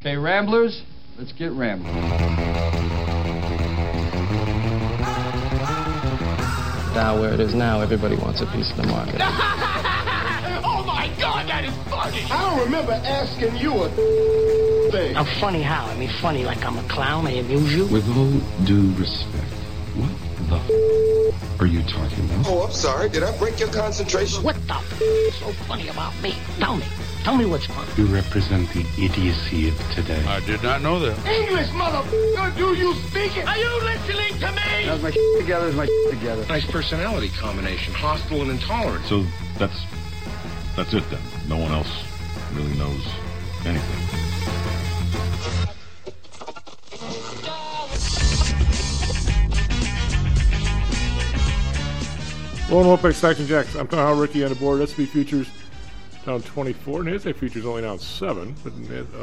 Okay, Ramblers, let's get rambling. Now where it is now, everybody wants a piece of the market. Oh my God, that is funny! I don't remember asking you a thing. I'm funny how? I mean funny like I'm a clown, I amuse you? With all due respect, what the are you talking about? Oh, I'm sorry. Did I break your concentration? What the is so funny about me? Tell me. Tell me what's funny. You represent the idiocy of today. I did not know that. English, motherfucker, do you speak it? Are you listening to me? How's my together? Is my together? Nice personality combination, hostile and intolerant. So that's it then. No one else really knows anything. Lone Wolf Action Jacks. I'm talking how Ricky on the board. SP futures down 24. NASDAQ futures only down 7, but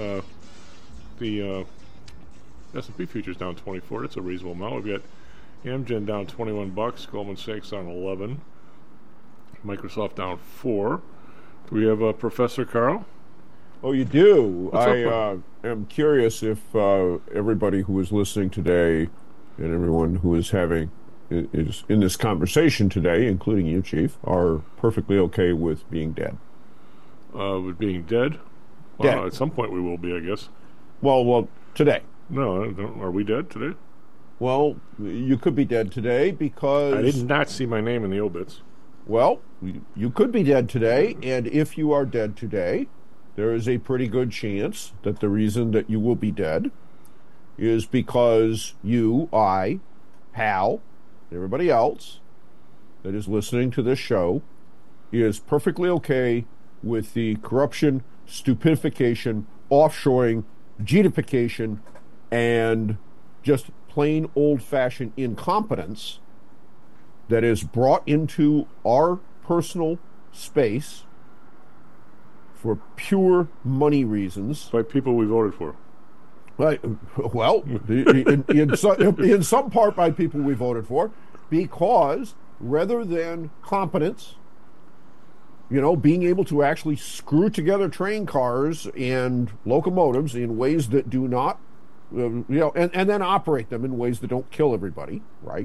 the S&P futures down 24. That's a reasonable amount. We've got Amgen down $21. Goldman Sachs down 11. Microsoft down 4. Do we have Professor Carl? Oh, you do. What's I am curious if everybody who is listening today and everyone who is is in this conversation today, including you, Chief, are perfectly okay with being dead. With being dead? Well, dead. At some point we will be, I guess. Well, today. No, are we dead today? Well, you could be dead today because... I did not see my name in the obits. Well, you could be dead today, and if you are dead today, there is a pretty good chance that the reason that you will be dead is because you, I, Hal, everybody else that is listening to this show is perfectly okay with the corruption, stupidification, offshoring, jetification, and just plain old-fashioned incompetence that is brought into our personal space for pure money reasons. By people we voted for. Right. Well, in some part by people we voted for, because rather than competence, being able to actually screw together train cars and locomotives in ways that do not, and then operate them in ways that don't kill everybody, right?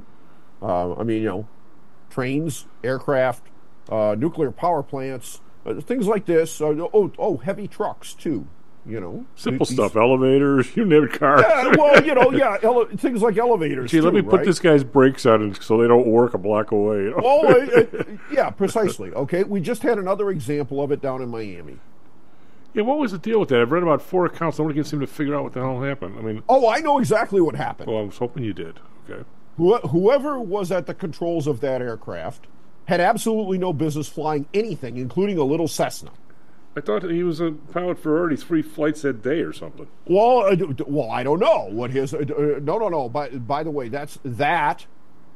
Trains, aircraft, nuclear power plants, things like this. Heavy trucks too. Simple stuff, elevators, you name it, cars. Yeah, things like elevators. Gee, let me put this guy's brakes on so they don't work a block away. Yeah, precisely. Okay, we just had another example of it down in Miami. Yeah, what was the deal with that? I've read about 4 accounts. Nobody can seem to figure out what the hell happened. I know exactly what happened. Well, I was hoping you did. Okay. Whoever was at the controls of that aircraft had absolutely no business flying anything, including a little Cessna. I thought he was a pilot for already 3 flights a day or something. Well, I don't know what his. No. By the way, that's that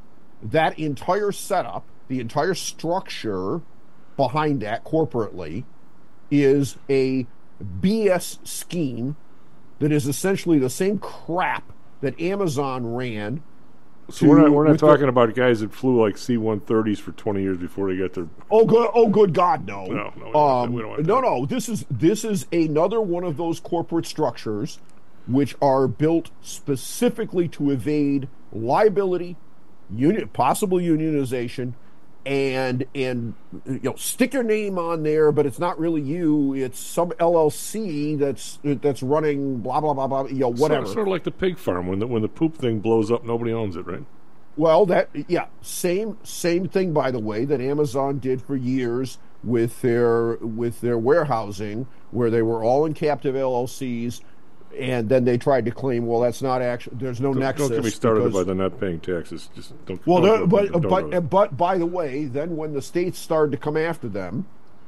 entire setup, the entire structure behind that corporately, is a BS scheme that is essentially the same crap that Amazon ran. So we're not talking about guys that flew like C-130s for 20 years before they got their... good God, no. No, we don't want that. No. This is another one of those corporate structures which are built specifically to evade liability, possible unionization, and stick your name on there, but it's not really you. It's some LLC that's running blah blah blah blah. Whatever. Sort of like the pig farm when the poop thing blows up, nobody owns it, right? Well, same thing, by the way, that Amazon did for years with their warehousing, where they were all in captive LLCs. And then they tried to claim, well, that's not actually. There's no nexus. Don't get me started by the not paying taxes. Just don't. Well, but by the way, then when the states started to come after them,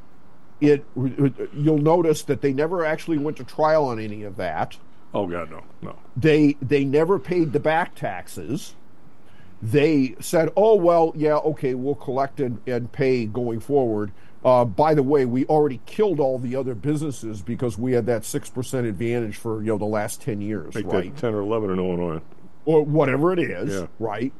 you'll notice that they never actually went to trial on any of that. Oh God, no. They never paid the back taxes. They said, oh well, yeah, okay, we'll collect and pay going forward. By the way, we already killed all the other businesses because we had that 6% advantage for the last 10 years, like right? That 10 or 11 in Illinois, or whatever it is, yeah. Right?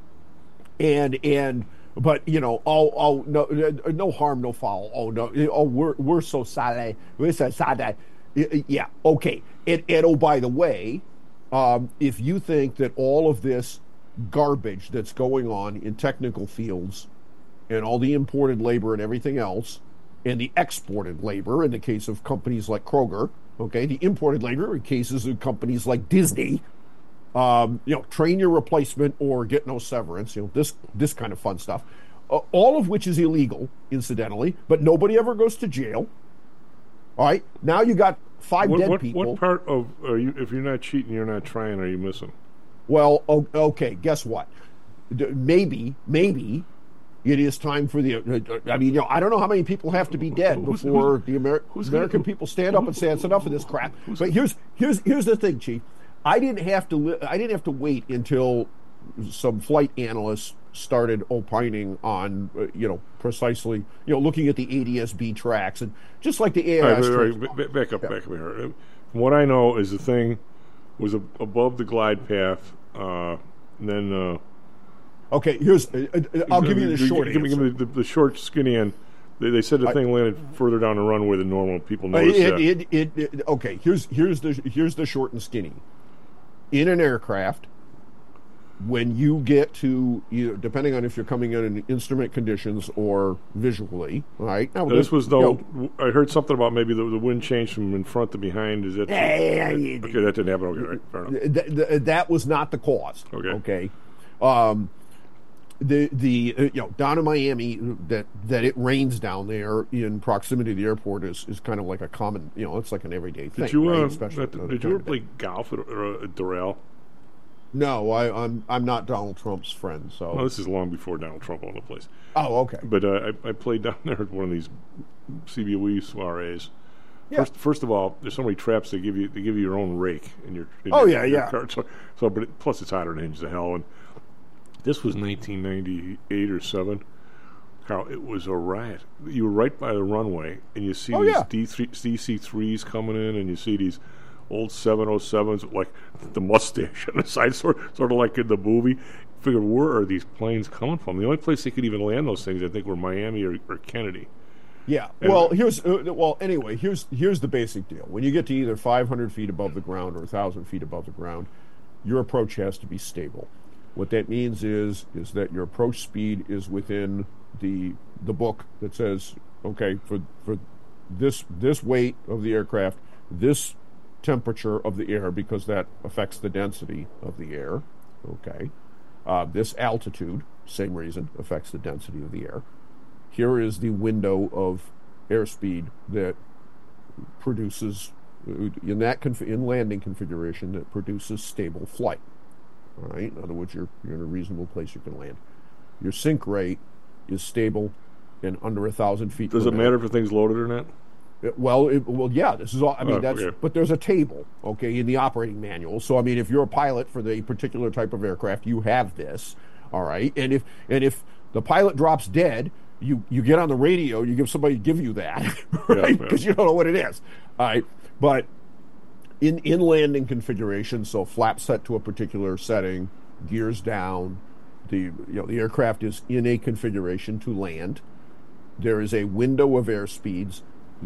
But no harm, no foul. Oh no, we're so sorry. We're so sorry. Yeah, okay. And oh, by the way, if you think that all of this garbage that's going on in technical fields and all the imported labor and everything else, and the exported labor in the case of companies like Kroger, okay, the imported labor in cases of companies like Disney, train your replacement or get no severance, this kind of fun stuff, all of which is illegal, incidentally, but nobody ever goes to jail. All right, now you got five dead people. What part of if you're not cheating, you're not trying, are you missing? Well, okay, guess what? Maybe it is time for the. I don't know how many people have to be dead before the American people stand up and say it's enough of this crap. But here's the thing, Chief. I didn't have to wait until some flight analysts started opining on precisely looking at the ADS-B tracks and just like the AIS. Right, back up here. What I know is the thing was above the glide path, and then. Okay, I'll give you the short answer. Give me the short, skinny end. They said the thing landed further down the runway than normal. People noticed that. Okay, here's the short and skinny. In an aircraft, when you get to, depending on if you're coming in instrument conditions or visually, all right? Now, this was I heard something about maybe the wind changed from in front to behind. Is that okay? That didn't happen. Okay, right, fair enough. That was not the cause. Okay. Down in Miami, that it rains down there in proximity to the airport is kind of like a common, it's like an everyday thing. Did you did you ever play golf at Doral? No, I'm not Donald Trump's friend. So this is long before Donald Trump owned the place. Oh, okay. But I played down there at one of these CBOE soirees. Yeah. First of all, there's so many traps. They give you your own rake in your car. But plus it's hotter than hinge to hell. And this was 1998 or 7. Carl, it was a riot. You were right by the runway, and you see these DC-3s coming in, and you see these old 707s with, like, the mustache on the side, sort of like in the movie. Figured, where are these planes coming from? The only place they could even land those things, I think, were Miami or Kennedy. Yeah. Well, here's the basic deal. When you get to either 500 feet above the ground or 1,000 feet above the ground, your approach has to be stable. What that means is that your approach speed is within the book that says, okay, for this weight of the aircraft, this temperature of the air, because that affects the density of the air, okay, this altitude, same reason, affects the density of the air. Here is the window of airspeed that produces, in landing configuration, that produces stable flight. All right. In other words, you're in a reasonable place you can land. Your sink rate is stable and under 1,000 feet. Does it matter if the thing's loaded or not? Yeah. This is all. I mean, that's. Okay. But there's a table, okay, in the operating manual. So I mean, if you're a pilot for the particular type of aircraft, you have this. All right. And if the pilot drops dead, you get on the radio. You give somebody to give you that, right? Because you don't know what it is. All right. But in landing configuration, so flaps set to a particular setting, gears down, the aircraft is in a configuration to land. There is a window of airspeeds.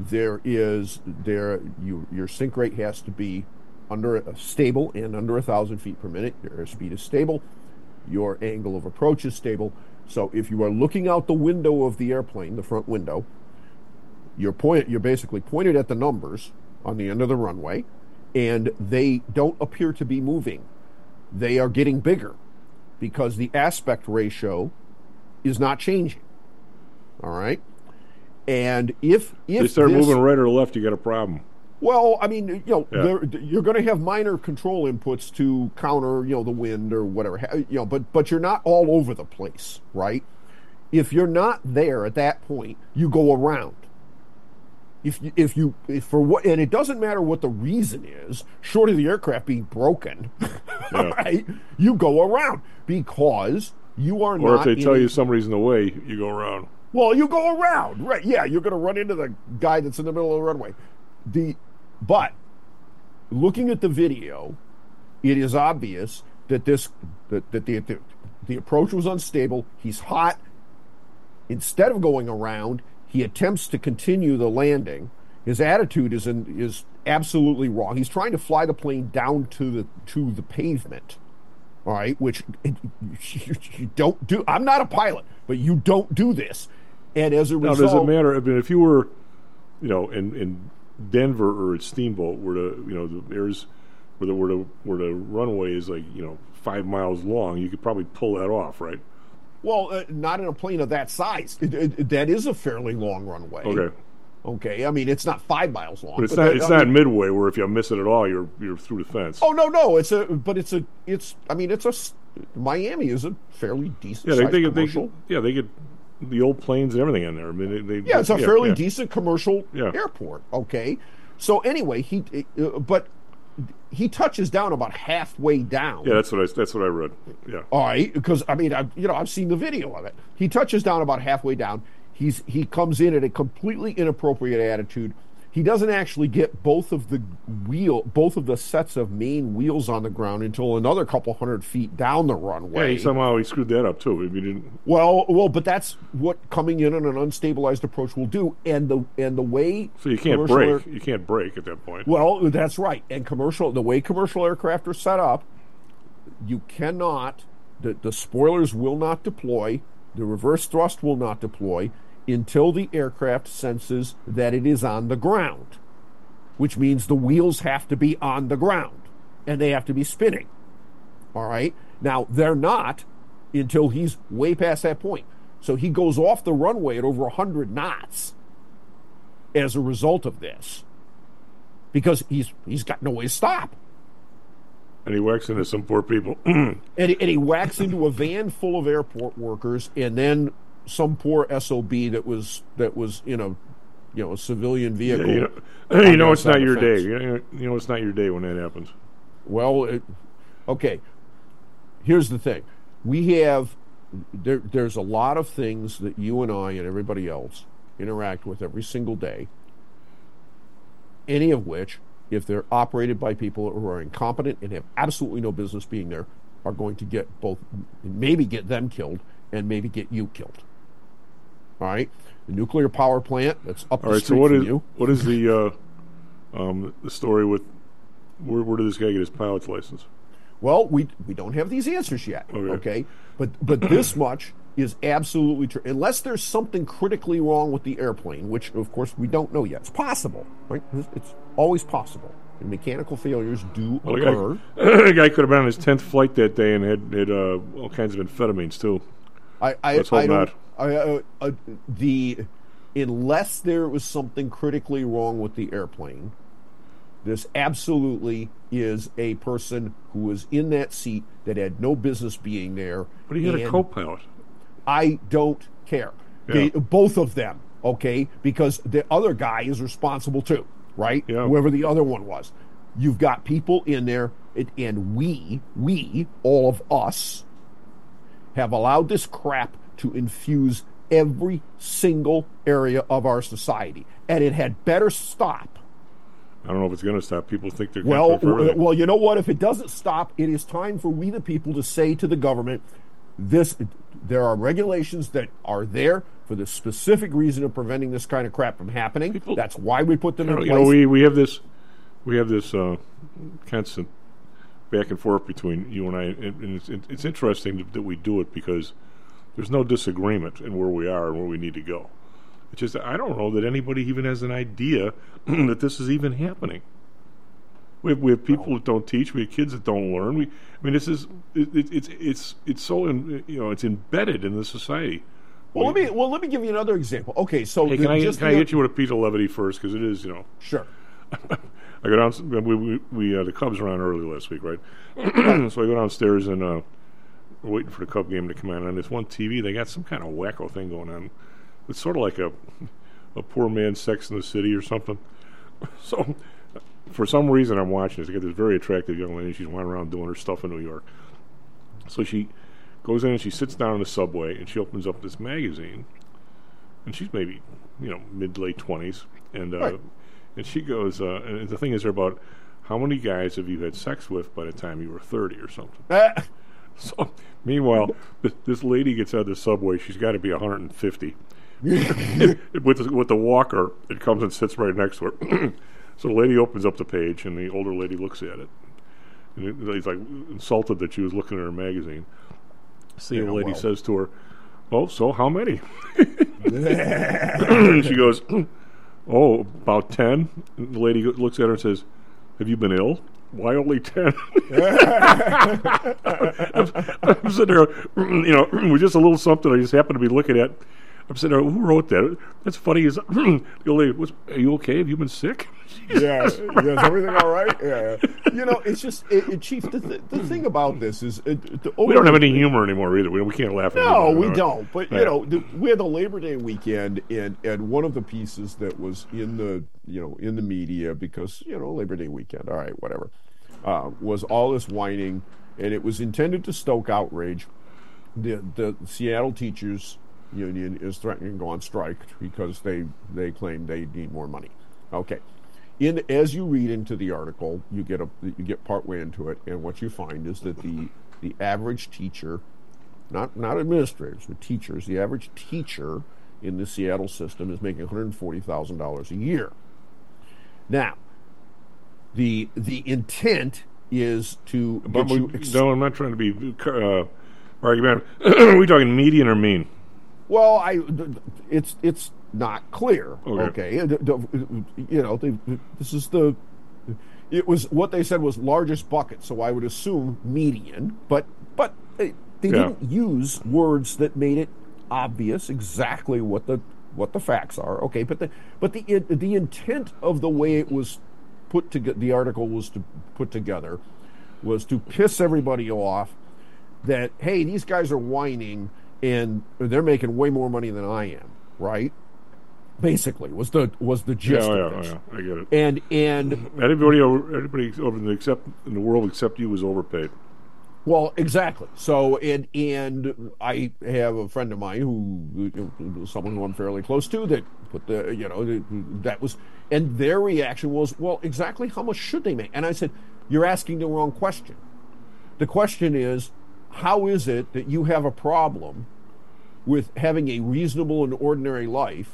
Your sink rate has to be stable and under 1,000 feet per minute. Your airspeed is stable. Your angle of approach is stable. So if you are looking out the window of the airplane, the front window, you're basically pointed at the numbers on the end of the runway, and they don't appear to be moving. They are getting bigger because the aspect ratio is not changing. All right? And if they start moving right or left, you got a problem. Well, I mean, you're going to have minor control inputs to counter, the wind or whatever, but you're not all over the place, right? If you're not there at that point, you go around. And it doesn't matter what the reason is, short of the aircraft being broken, right? You go around because you are not. Or if they tell you somebody's in the way, you go around. Well, you go around, right? Yeah, you're going to run into the guy that's in the middle of the runway. But looking at the video, it is obvious that the approach was unstable. He's hot. Instead of going around, he attempts to continue the landing, His attitude is absolutely wrong. He's trying to fly the plane down to the pavement. All right, which you don't do. I'm not a pilot, but you don't do this. And as a result, now, does it matter? I mean, if you were, in Denver or at Steamboat, where the runway is 5 miles long, you could probably pull that off, right? Well, not in a plane of that size. That is a fairly long runway. Okay. I mean, it's not 5 miles long. But it's not Midway, where if you miss it at all, you're through the fence. Oh no, Miami is a fairly decent sized commercial. They get the old planes and everything in there. I mean, it's a fairly decent commercial airport. Okay, so anyway, he touches down about halfway down. Yeah, that's what I read. Yeah. All right, because I mean, I've seen the video of it. He touches down about halfway down. He comes in at a completely inappropriate attitude. He doesn't actually get both of the sets of main wheels on the ground until another couple hundred feet down the runway. Yeah, somehow he screwed that up too. He didn't. Well, but that's what coming in on an unstabilized approach will do, and the way. So you can't brake. You can't brake at that point. Well, that's right. And the way commercial aircraft are set up, you cannot. The spoilers will not deploy. The reverse thrust will not deploy until the aircraft senses that it is on the ground, which means the wheels have to be on the ground and they have to be spinning. All right? Now, they're not until he's way past that point. So he goes off the runway at over 100 knots as a result of this because he's got no way to stop. And he whacks into some poor people. and he whacks into a van full of airport workers, and then some poor SOB that was in a civilian vehicle. Yeah, it's not your day. It's not your day when that happens. Well, okay. Here's the thing: there's a lot of things that you and I and everybody else interact with every single day. Any of which, if they're operated by people who are incompetent and have absolutely no business being there, are going to maybe get them killed and maybe get you killed. All right? The nuclear power plant that's up the street from you. What is the story with where did this guy get his pilot's license? Well, we don't have these answers yet. Okay? But this much is absolutely true. Unless there's something critically wrong with the airplane, which, of course, we don't know yet. It's possible, right? It's always possible. And mechanical failures do occur. The guy could have been on his 10th flight that day and had all kinds of amphetamines, too. Let's hope not. Unless there was something critically wrong with the airplane, this absolutely is a person who was in that seat that had no business being there. But he had a co-pilot. I don't care. Yeah. Both of them, okay? Because the other guy is responsible too, right? Yeah. Whoever the other one was. You've got people in there, and we, all of us, have allowed this crap to infuse every single area of our society. And it had better stop. I don't know if it's going to stop. People think they're going to Well, you know what? If it doesn't stop, it is time for we the people to say to the government, there are regulations that are there for the specific reason of preventing this kind of crap from happening. That's why we put them in place. We have this constant back and forth between you and I, and it's interesting that we do it because there's no disagreement in where we are and where we need to go. It's just I don't know that anybody even has an idea that this is even happening. We have people that don't teach. We have kids that don't learn. This is it's so it's embedded in the society. Well, let me give you another example. Okay, so can I hit you with a piece of levity first because it is Sure. I go down. We the Cubs were on early last week, right? So I go downstairs and we're waiting for the Cub game to come on. On this one TV, they got some kind of wacko thing going on. It's sort of like a poor man's Sex in the City or something. So for some reason, I'm watching this. I got this very attractive young lady. She's wandering around doing her stuff in New York. So she goes in and she sits down in the subway and she opens up this magazine. And she's maybe mid late 20s, and right. And she goes, and the thing is, they're about how many guys have you had sex with by the time you were 30 or something. So, meanwhile, this lady gets out of the subway. She's got to be 150, with the walker, it comes and sits right next to her. So the lady opens up the page, and the older lady looks at it. And he's like insulted that she was looking at her magazine. So the lady says to her, "Oh, so how many?" She goes, "Oh, about 10." And the lady looks at her and says, "Have you been ill? Why only 10?" I'm sitting there, with just a little something I just happened to be looking at. I'm sitting there, who wrote that? That's funny. Is the lady, are you okay? Have you been sick? Yeah, is everything all right? Yeah. It's just, Chief, the thing about this is... we don't have any humor anymore either. We can't laugh at it. No, we don't. But, we had the Labor Day weekend, and one of the pieces that was in the media, because, Labor Day weekend, all right, whatever, was all this whining, and it was intended to stoke outrage. The Seattle Teachers Union is threatening to go on strike because they claim they need more money. Okay. As you read into the article, you get partway into it, and what you find is that the average teacher, not administrators, but teachers, the average teacher in the Seattle system is making $140,000 a year. Now, the intent is to get you... No, I'm not trying to be argumentative. Are we talking median or mean? Well, it's not clear. Okay. This is it was what they said was largest bucket, so I would assume median, but they didn't use words that made it obvious exactly what the facts are. Okay, but the intent of the way it was put together, the article was to put together, was to piss everybody off that, hey, these guys are whining and they're making way more money than I am, right? Basically, was the gist of this. Yeah, I get it. And everybody over in the world except you was overpaid. Well, exactly. So, and I have a friend of mine who someone who I'm fairly close to that put that was, and their reaction was, well, exactly how much should they make? And I said, you're asking the wrong question. The question is, how is it that you have a problem with having a reasonable and ordinary life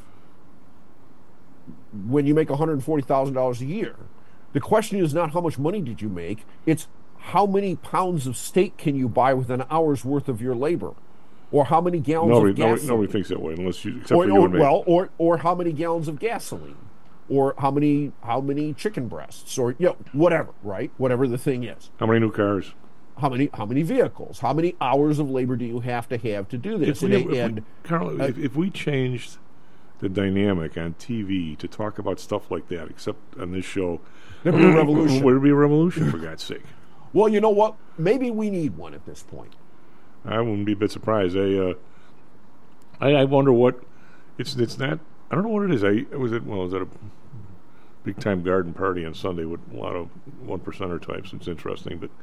when you make $140,000 a year? The question is not how much money did you make, it's how many pounds of steak can you buy with an hour's worth of your labor? Or how many gallons of gasoline? Nobody thinks that way unless you, except for you and me. Well, or how many gallons of gasoline? Or how many chicken breasts? Or whatever, right? Whatever the thing is. How many new cars? How many vehicles? How many hours of labor do you have to do this? If we changed the dynamic on TV to talk about stuff like that, except on this show, there'd be a revolution. Would it be a revolution, for God's sake? Well, you know what? Maybe we need one at this point. I wouldn't be a bit surprised. I wonder what it's not. I don't know what it is. I was at a big time garden party on Sunday with a lot of 1%er types. It's interesting, but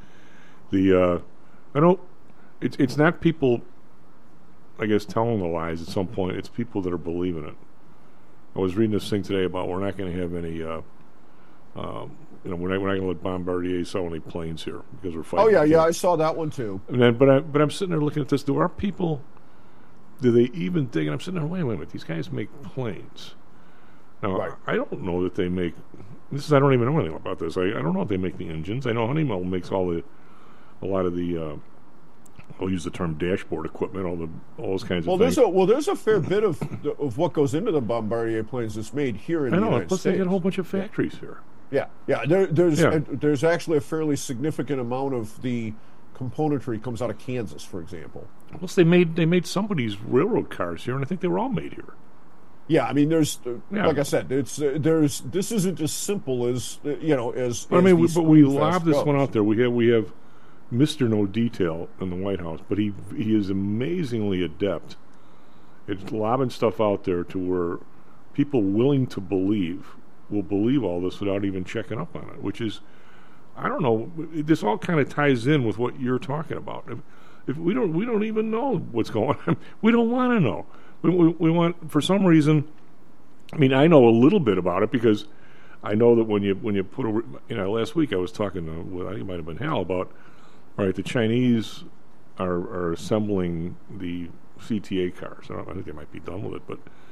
it's not people, I guess, telling the lies at some point. It's people that are believing it. I was reading this thing today about we're not going to have any we're not going to let Bombardier sell any planes here because we're fighting. Oh yeah, I saw that one too. And then, but I'm sitting there looking at this. Do our people? Do they even think? And I'm sitting there. Wait a minute. These guys make planes. Now right. I don't know that they make. I don't even know anything about this. I don't know if they make the engines. I know Honeywell makes a lot of the. I'll use the term dashboard equipment. All those kinds of things. There's a fair bit of what goes into the Bombardier planes that's made here in the United States. Plus they got a whole bunch of factories here. Yeah. There's actually a fairly significant amount of the componentry comes out of Kansas, for example. Plus they made somebody's railroad cars here, and I think they were all made here. Yeah, I mean, there's like I said, this isn't as simple as as. But we lob this one out there. We have Mr. No Detail in the White House, but he is amazingly adept at lobbing stuff out there to where people willing to believe will believe all this without even checking up on it, which is, I don't know, this all kind of ties in with what you're talking about. If we don't even know what's going on. We don't want to know. We want, for some reason, I mean, I know a little bit about it because I know that when you put last week I was talking to, I think it might have been Hal about, all right, the Chinese are assembling the CTA cars. I think they might be done with it, but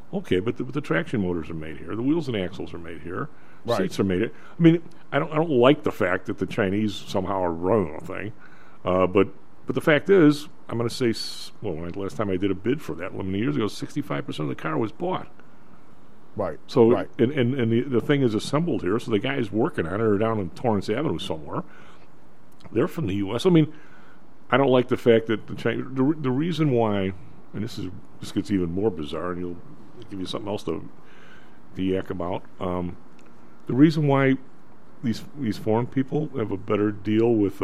Okay, but the traction motors are made here. The wheels and axles are made here. Right. Seats are made here. I mean, I don't like the fact that the Chinese somehow are running the thing. But the fact is, I'm going to say, last time I did a bid for that 11 years ago, 65% of the car was bought. Right. So, right. and the thing is assembled here. So the guys working on it are down on Torrance Avenue somewhere. They're from the U.S. I mean, I don't like the fact that the reason why, and this gets even more bizarre, and I'll give you something else to yak about. The reason why these foreign people have a better deal with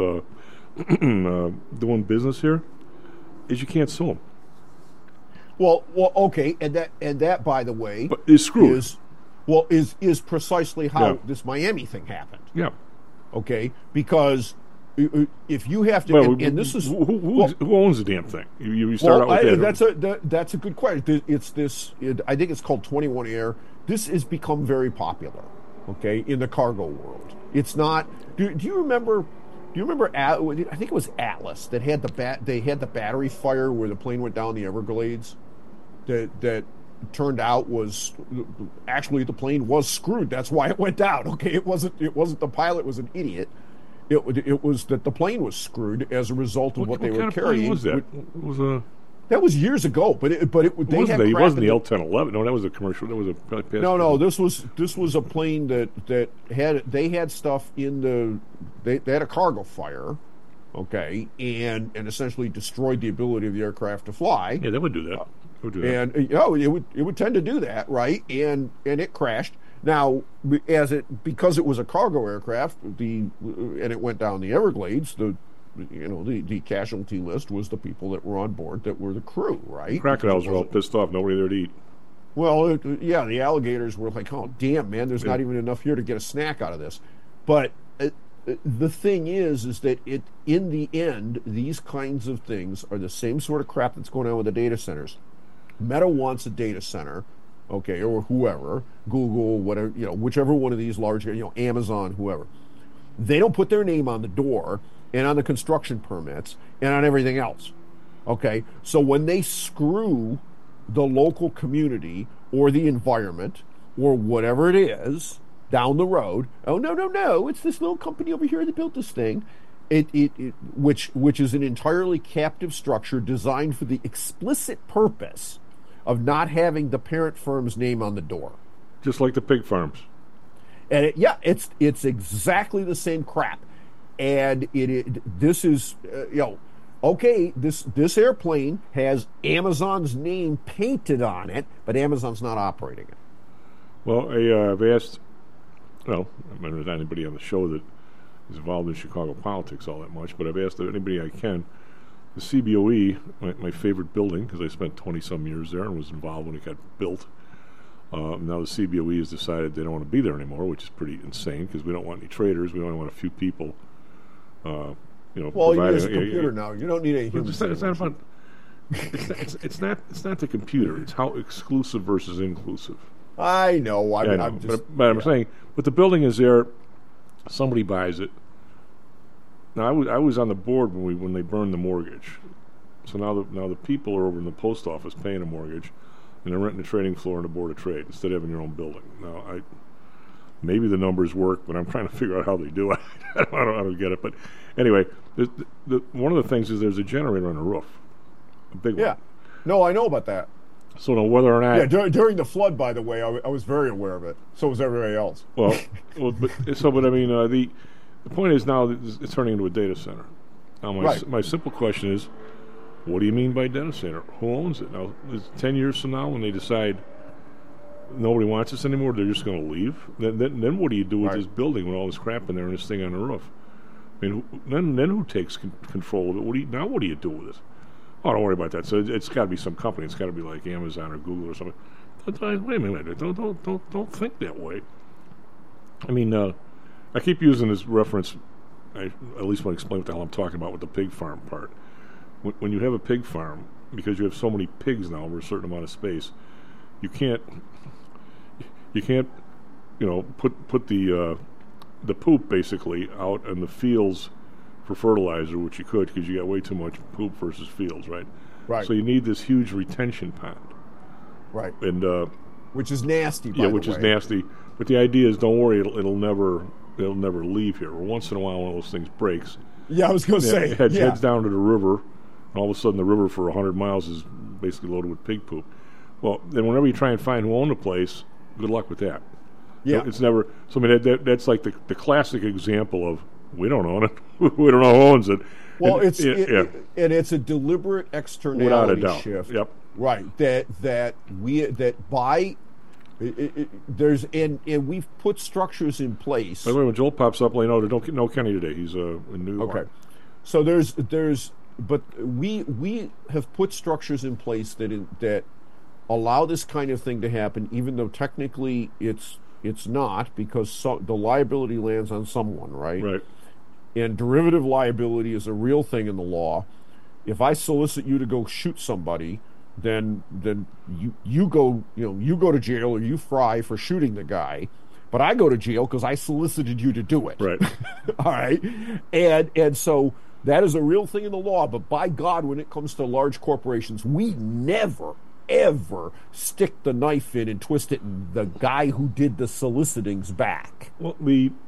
doing business here is you can't sue them. Well, okay, and that, by the way, but is screwed. Is precisely how this Miami thing happened. Yeah. Okay, because if you have to, well, and this is who owns the damn thing. You start out with that. That's a good question. It's this. I think it's called 21 Air. This has become very popular. Okay, in the cargo world, it's not. Do you remember? Do you remember? I think it was Atlas that had They had the battery fire where the plane went down the Everglades. That turned out was actually the plane was screwed. That's why it went down. Okay, it wasn't the pilot was an idiot. It was that the plane was screwed as a result of what they were carrying. What kind of plane was that? That was years ago, but it wasn't the L-1011. No, that was a commercial. That was a no. This was a plane that had stuff in they had a cargo fire, okay, and essentially destroyed the ability of the aircraft to fly. Yeah, that would do that. And it would tend to do that, right? And it crashed. Now, because it was a cargo aircraft, and it went down the Everglades, the casualty list was the people that were on board that were the crew, right? The crocodiles were all pissed off. Nobody there to eat. Well, the alligators were like, oh, damn, man, there's not even enough here to get a snack out of this. But the thing is that in the end, these kinds of things are the same sort of crap that's going on with the data centers. Meta wants a data center, okay, or whoever, Google, whatever, whichever one of these large, Amazon, whoever. They don't put their name on the door and on the construction permits and on everything else, okay? So when they screw the local community or the environment or whatever it is down the road, oh, no, it's this little company over here that built this thing, which is an entirely captive structure designed for the explicit purpose of not having the parent firm's name on the door. Just like the pig farms. And it's exactly the same crap. And this is, okay, this airplane has Amazon's name painted on it, but Amazon's not operating it. Well, I've asked, I don't know if there's anybody on the show that is involved in Chicago politics all that much, but I've asked anybody I can. The CBOE, my favorite building, because I spent 20-some years there and was involved when it got built. Now the CBOE has decided they don't want to be there anymore, which is pretty insane because we don't want any traders. We only want a few people. Well, you use a computer now. You don't need any humans. It's not about. It's not the computer. It's how exclusive versus inclusive. I know. I'm saying, but the building is there. Somebody buys it. Now I was on the board when they burned the mortgage. So now the people are over in the post office paying a mortgage, and they're renting the trading floor and the board of trade instead of having your own building. Now maybe the numbers work, but I'm trying to figure out how they do it. I don't get it. But anyway, one of the things is there's a generator on the roof, a big one. Yeah, no, I know about that. So now whether or not during the flood, by the way, I was very aware of it. So was everybody else. But I mean the point is now that it's turning into a data center. Now my simple question is, what do you mean by data center? Who owns it? Now, 10 years from now, when they decide nobody wants this anymore, they're just going to leave. Then what do you do with this building with all this crap in there and this thing on the roof? I mean, then who takes control of it? What do you do with it? Oh, don't worry about that. So it's got to be some company. It's got to be like Amazon or Google or something. Wait a minute. Don't think that way. I mean, I keep using this reference. I at least want to explain what the hell I'm talking about with the pig farm part. When you have a pig farm, because you have so many pigs now over a certain amount of space, you can't put the poop basically out in the fields for fertilizer, which you could because you got way too much poop versus fields, right? Right. So you need this huge retention pond. Right. And which is nasty. By yeah, the which is way. nasty. But the idea is, don't worry, it'll never leave here. Once in a while, one of those things breaks. Yeah, I was going to say. It heads down to the river, and all of a sudden the river for 100 miles is basically loaded with pig poop. Well, then whenever you try and find who owned the place, good luck with that. Yeah. So it's never. So I mean, that's like the classic example of we don't own it. We don't know who owns it. Well, and, and it's a deliberate externality without a doubt. shift. Yep. Right. There's and we've put structures in place. By the way, when Joel pops up, let you know there's no Kenny today. He's in New York. Okay. So but we have put structures in place that allow this kind of thing to happen, even though technically it's not, because the liability lands on someone, right? Right. And derivative liability is a real thing in the law. If I solicit you to go shoot somebody, then you go to jail, or you fry for shooting the guy, but I go to jail because I solicited you to do it. Right. All right. And so that is a real thing in the law. But by God, when it comes to large corporations, we never ever stick the knife in and twist it in the guy who did the soliciting's back. Well,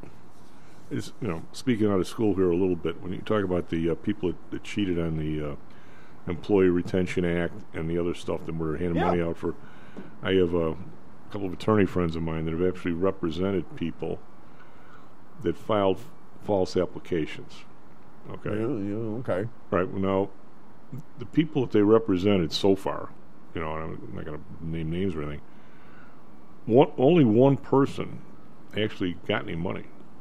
speaking out of school here a little bit, when you talk about the people that cheated on the Employee Retention Act and the other stuff that we're handing money out for, I have a couple of attorney friends of mine that have actually represented people that filed false applications. Okay. Yeah, okay. Right. Well, now, the people that they represented so far, I'm not going to name names or anything. Only one person actually got any money.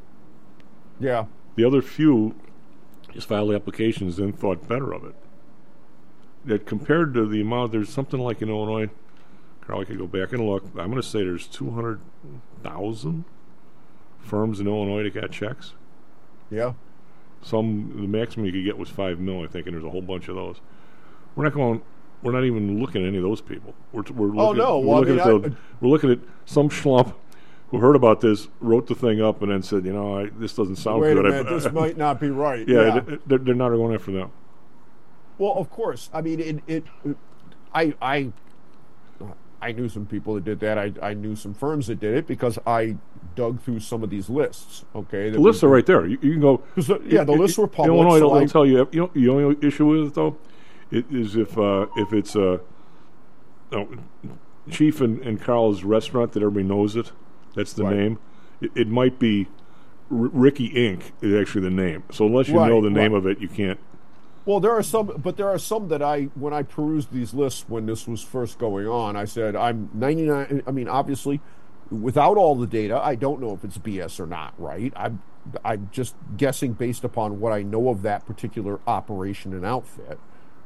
Yeah. The other few just filed applications and thought better of it. That compared to the amount, there's something like in Illinois, Carl, I could go back and look. I'm going to say there's 200,000 firms in Illinois that got checks. Yeah. The maximum you could get was 5 million, I think, and there's a whole bunch of those. We're not even looking at any of those people. We're looking at some schlump who heard about this, wrote the thing up, and then said, this doesn't sound good. Wait a minute, this might not be right. Yeah. They're not going after them. Well, of course. I mean, I knew some people that did that. I knew some firms that did it because I dug through some of these lists. Okay, the lists are right there. You can go. The lists were public. Illinois, they'll tell you. The only issue with it though, it is if it's Chief and Carl's restaurant that everybody knows it. That's the name. It might be Ricky Inc. is actually the name. So unless you know the name of it, you can't. Well, there are some that when I perused these lists when this was first going on, I said, I'm 99, I mean, obviously, without all the data, I don't know if it's BS or not, right? I'm just guessing based upon what I know of that particular operation and outfit,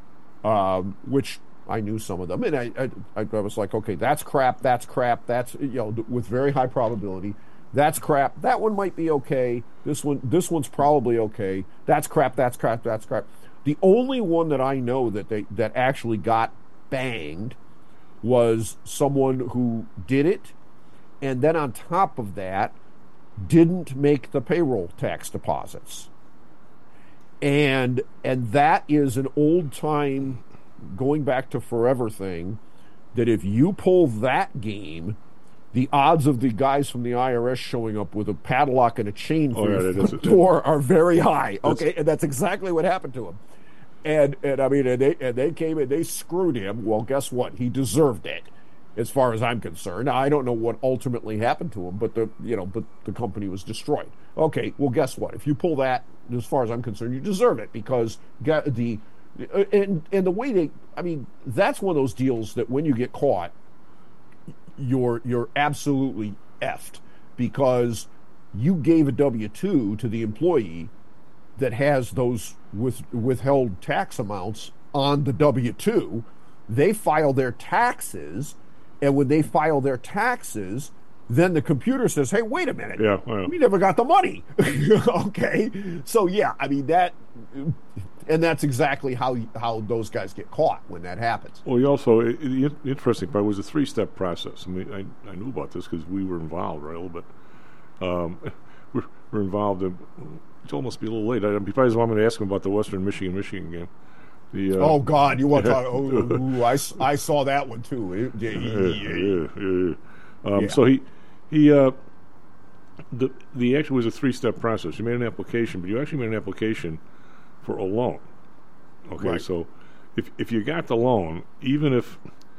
which I knew some of them, and I was like, okay, that's crap, that's with very high probability. That's crap. That one might be okay. This one's probably okay. That's crap. That's crap. That's crap. The only one that I know that actually got banged was someone who did it, and then on top of that, didn't make the payroll tax deposits. And that is an old time, going back to forever thing, that if you pull that game, the odds of the guys from the IRS showing up with a padlock and a chain for your door are very high. Okay, and that's exactly what happened to him. And I mean, they came and they screwed him. Well, guess what? He deserved it, as far as I'm concerned. Now, I don't know what ultimately happened to him, but the company was destroyed. Okay, well, guess what? If you pull that, as far as I'm concerned, you deserve it, because the way that's one of those deals that when you get caught, you're absolutely effed, because you gave a W-2 to the employee that has those withheld tax amounts on the W-2. They file their taxes, and when they file their taxes, then the computer says, hey, wait a minute. Yeah, we never got the money. Okay. So, yeah, I mean, and that's exactly how those guys get caught when that happens. Well, you also, the interesting part was a 3-step process. I mean, I knew about this because we were involved, right, a little bit. We're involved in, Joel must be a little late. You probably want me to ask him about the Western Michigan game. Oh God, you want to talk? Oh, I saw that one too. So he the actually was a 3-step process. You made an application, but you actually made an application for a loan. Okay, right. So if you got the loan, even if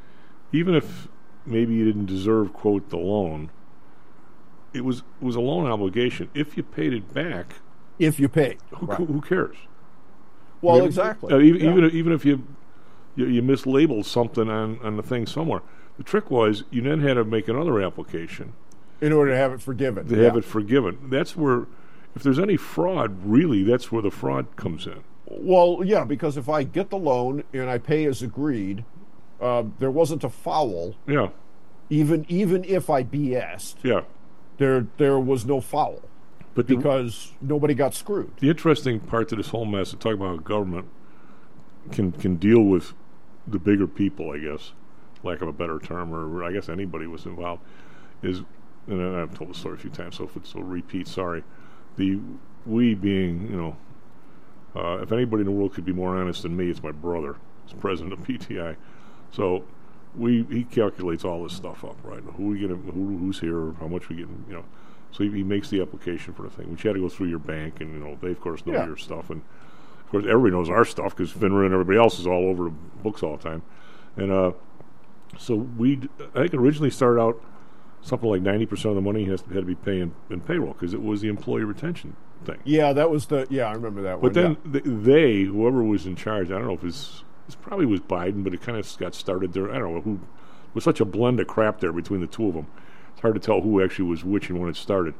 maybe you didn't deserve, quote, the loan, it was a loan obligation. If you paid it back, who cares? Well, I mean, exactly. Even if you mislabeled something on the thing somewhere, the trick was you then had to make another application in order to have it forgiven. Have it forgiven. That's where, if there's any fraud, really, that's where the fraud comes in. Well, yeah, because if I get the loan and I pay as agreed, there wasn't a foul. Yeah. Even if I BS'd. Yeah. There was no foul. But because nobody got screwed. The interesting part to this whole mess, to talk about how government can deal with the bigger people, I guess, lack of a better term, or I guess anybody was involved, is, and I've told the story a few times, so if it's a repeat, sorry. We being, if anybody in the world could be more honest than me, it's my brother. He's president of PTI. So he calculates all this stuff up, right? Who we get, who's here, how much we get, So he makes the application for the thing, which you had to go through your bank, and they of course know your stuff, and of course everybody knows our stuff because FINRA and everybody else is all over the books all the time, and so I think originally started out something like 90% of the money had to be paying in payroll because it was the employee retention thing. Yeah, that was I remember that but one. But then whoever was in charge, I don't know if this probably was Biden, but it kind of got started there. I don't know who. It was such a blend of crap there between the two of them. It's hard to tell who actually was which and when it started.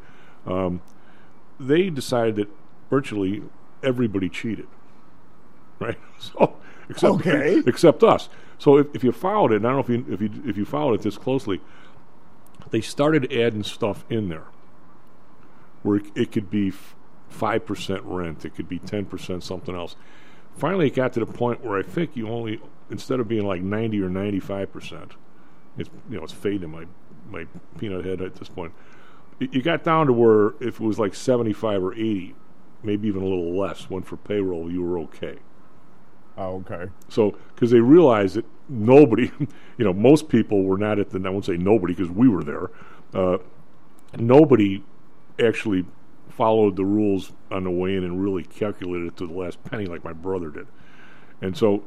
They decided that virtually everybody cheated, right? So except us. So if you followed it, and I don't know if you followed it this closely, they started adding stuff in there where it could be 5% rent, it could be 10% something else. Finally, it got to the point where I think you only, instead of being like 90 or 95%, it's fading my peanut head at this point. You got down to where if it was like 75 or 80, maybe even a little less, went for payroll, you were okay. Oh, okay. So, because they realized that nobody, most people were not I won't say nobody because we were there, nobody actually followed the rules on the way in and really calculated it to the last penny like my brother did. And so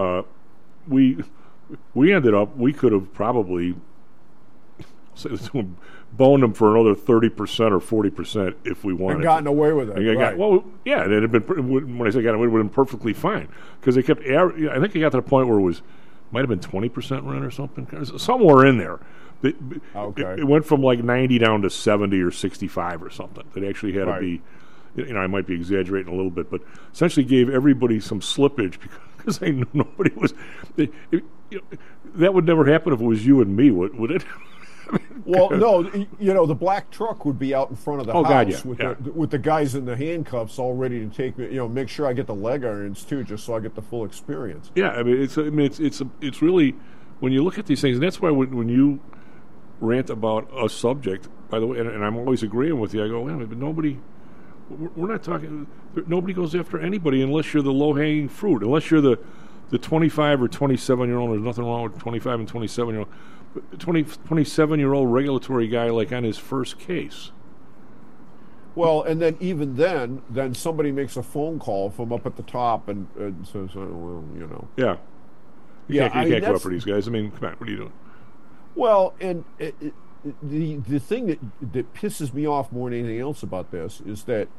we ended up, we could have probably boned them for another 30% or 40% if we wanted. And gotten away with it. Right. It had been, when I say gotten away, it would have been perfectly fine. Because they kept, I think it got to the point where it might have been 20% rent or something, somewhere in there. It went from like 90 down to 70 or 65 or something. It actually had to be, I might be exaggerating a little bit, but essentially gave everybody some slippage because they knew nobody was. That would never happen if it was you and me, would it? Well, no, the black truck would be out in front of the house with the guys in the handcuffs all ready to take me. Make sure I get the leg irons too, just so I get the full experience. Yeah, I mean, it's really, when you look at these things, and that's why when you rant about a subject, by the way, and I'm always agreeing with you, I go, wait a minute, but we're not talking. Nobody goes after anybody unless you're the low-hanging fruit, unless you're the 25 or 27-year-old. There's nothing wrong with 25 and 27-year-old. 27-year-old regulatory guy like on his first case. Well, and then even then somebody makes a phone call from up at the top and says, Yeah. You can't go after these guys. I mean, come on, what are you doing? Well, and the thing that pisses me off more than anything else about this is that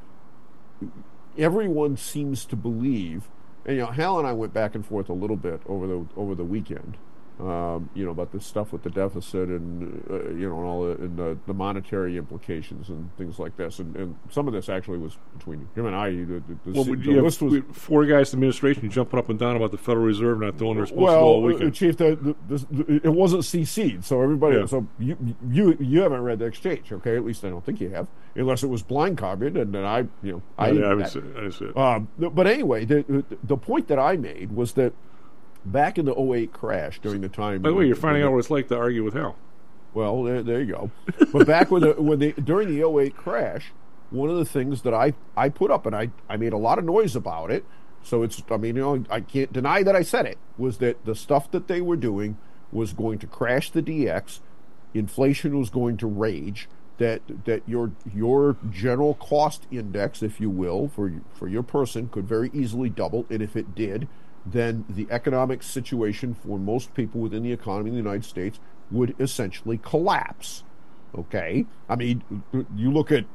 everyone seems to believe, and Hal and I went back and forth a little bit over the weekend. About this stuff with the deficit and and all the monetary implications and things like this, and some of this actually was between him and I. The list was four guys in the administration jumping up and down about the Federal Reserve not doing their supposed to do all weekend. Chief, it wasn't CC'd, so everybody. Yeah. So you haven't read the exchange, okay? At least I don't think you have, unless it was blind copied, and then I didn't see it. But anyway, the point that I made was that. Back in the 2008 crash during the time. By the way, you're finding out what it's like to argue with Hal. Well, there you go. But back during the 2008 crash, one of the things that I put up, and I made a lot of noise about it, So it's, I mean, I can't deny that I said it, was that the stuff that they were doing was going to crash the DX, inflation was going to rage, that your general cost index, if you will, for your person could very easily double, and if it did, then the economic situation for most people within the economy in the United States would essentially collapse. Okay? I mean, you look at,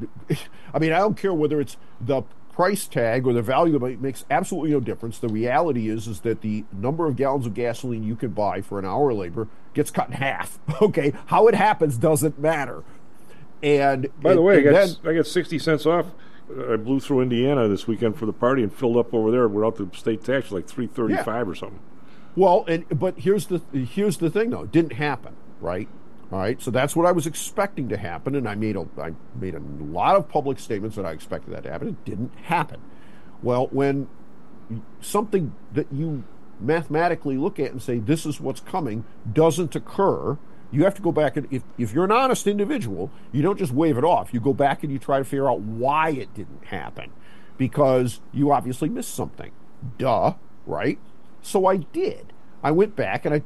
I mean, I don't care whether it's the price tag or the value of it, makes absolutely no difference. The reality is that the number of gallons of gasoline you can buy for an hour of labor gets cut in half. Okay? How it happens doesn't matter. And by the way, I got 60 cents off. I blew through Indiana this weekend for the party and filled up over there without the state tax, like $3.35 or something. Well, but here's the thing though, it didn't happen, right? All right, so that's what I was expecting to happen, and I made a lot of public statements that I expected that to happen. It didn't happen. Well, when something that you mathematically look at and say this is what's coming doesn't occur, you have to go back and if you're an honest individual, you don't just wave it off. You go back and you try to figure out why it didn't happen, because you obviously missed something. Duh, right? So I did. I went back and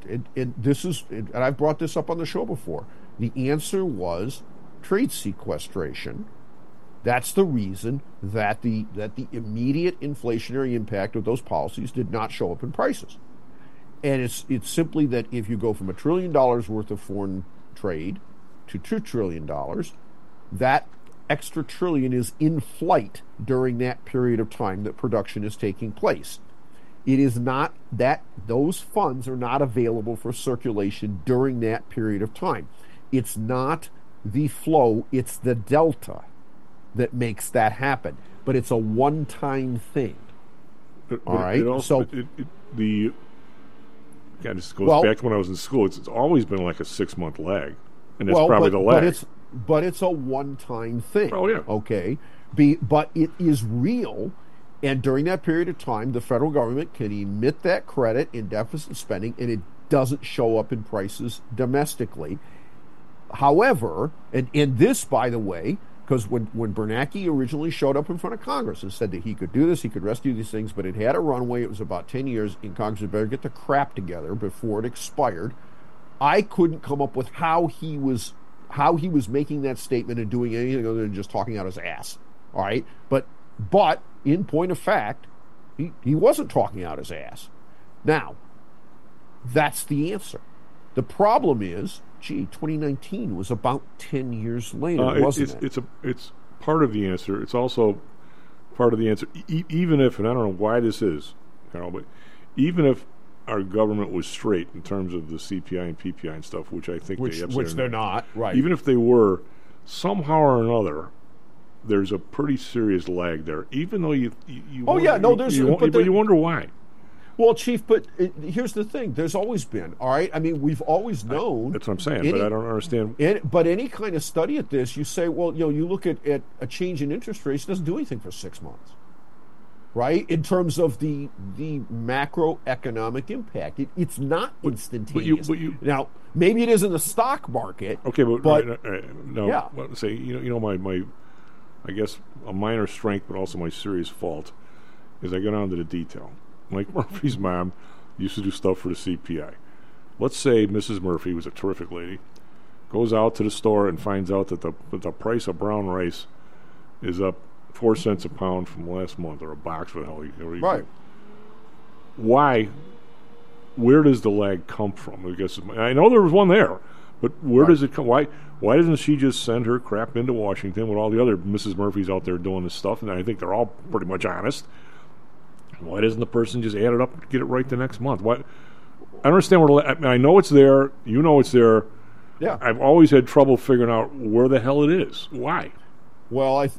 I've brought this up on the show before. The answer was trade sequestration. That's the reason that the immediate inflationary impact of those policies did not show up in prices. And it's simply that if you go from $1 trillion worth of foreign trade to $2 trillion, that extra trillion is in flight during that period of time that production is taking place. It is not that those funds are not available for circulation during that period of time. It's not the flow, it's the delta that makes that happen. But it's a one-time thing. All right? This goes back to when I was in school. It's always been like a 6-month lag. And that's probably the lag. But it's a one-time thing. Oh, yeah. Okay? But it is real. And during that period of time, the federal government can emit that credit in deficit spending, and it doesn't show up in prices domestically. However, and this, by the way, because when Bernanke originally showed up in front of Congress and said that he could do this, he could rescue these things, but it had a runway, it was about 10 years, and Congress had better get the crap together before it expired, I couldn't come up with how he was making that statement and doing anything other than just talking out his ass. All right? But in point of fact, he wasn't talking out his ass. Now, that's the answer. The problem is, 2019 was about 10 years later, wasn't it? It's part of the answer. It's also part of the answer. Even if, and I don't know why this is, Carl, but even if our government was straight in terms of the CPI and PPI and stuff, which I think which they're not, right? Even if they were, somehow or another, there's a pretty serious lag there. Even though you wonder why. Well, Chief, but here's the thing. There's always been, all right? I mean, we've always known. That's what I'm saying, but I don't understand. But any kind of study at this, you say, well, you look at a change in interest rates, it doesn't do anything for 6 months, right? In terms of the macroeconomic impact. It's not instantaneous. Now, maybe it is in the stock market. Okay, but no. Yeah. Well, say, my I guess a minor strength, but also my serious fault, is I go down to the detail. Mike Murphy's mom used to do stuff for the CPI. Let's say Mrs. Murphy was a terrific lady, goes out to the store and finds out that the price of brown rice is up 4 cents a pound from last month, or a box, whatever right. Why? Where does the lag come from? I guess I know there was one there, but where does it come? Why doesn't she just send her crap into Washington with all the other Mrs. Murphys out there doing this stuff? And I think they're all pretty much honest. Why doesn't the person just add it up and get it right the next month? Why? I don't understand I know it's there. You know it's there. Yeah. I've always had trouble figuring out where the hell it is. Why? Well, I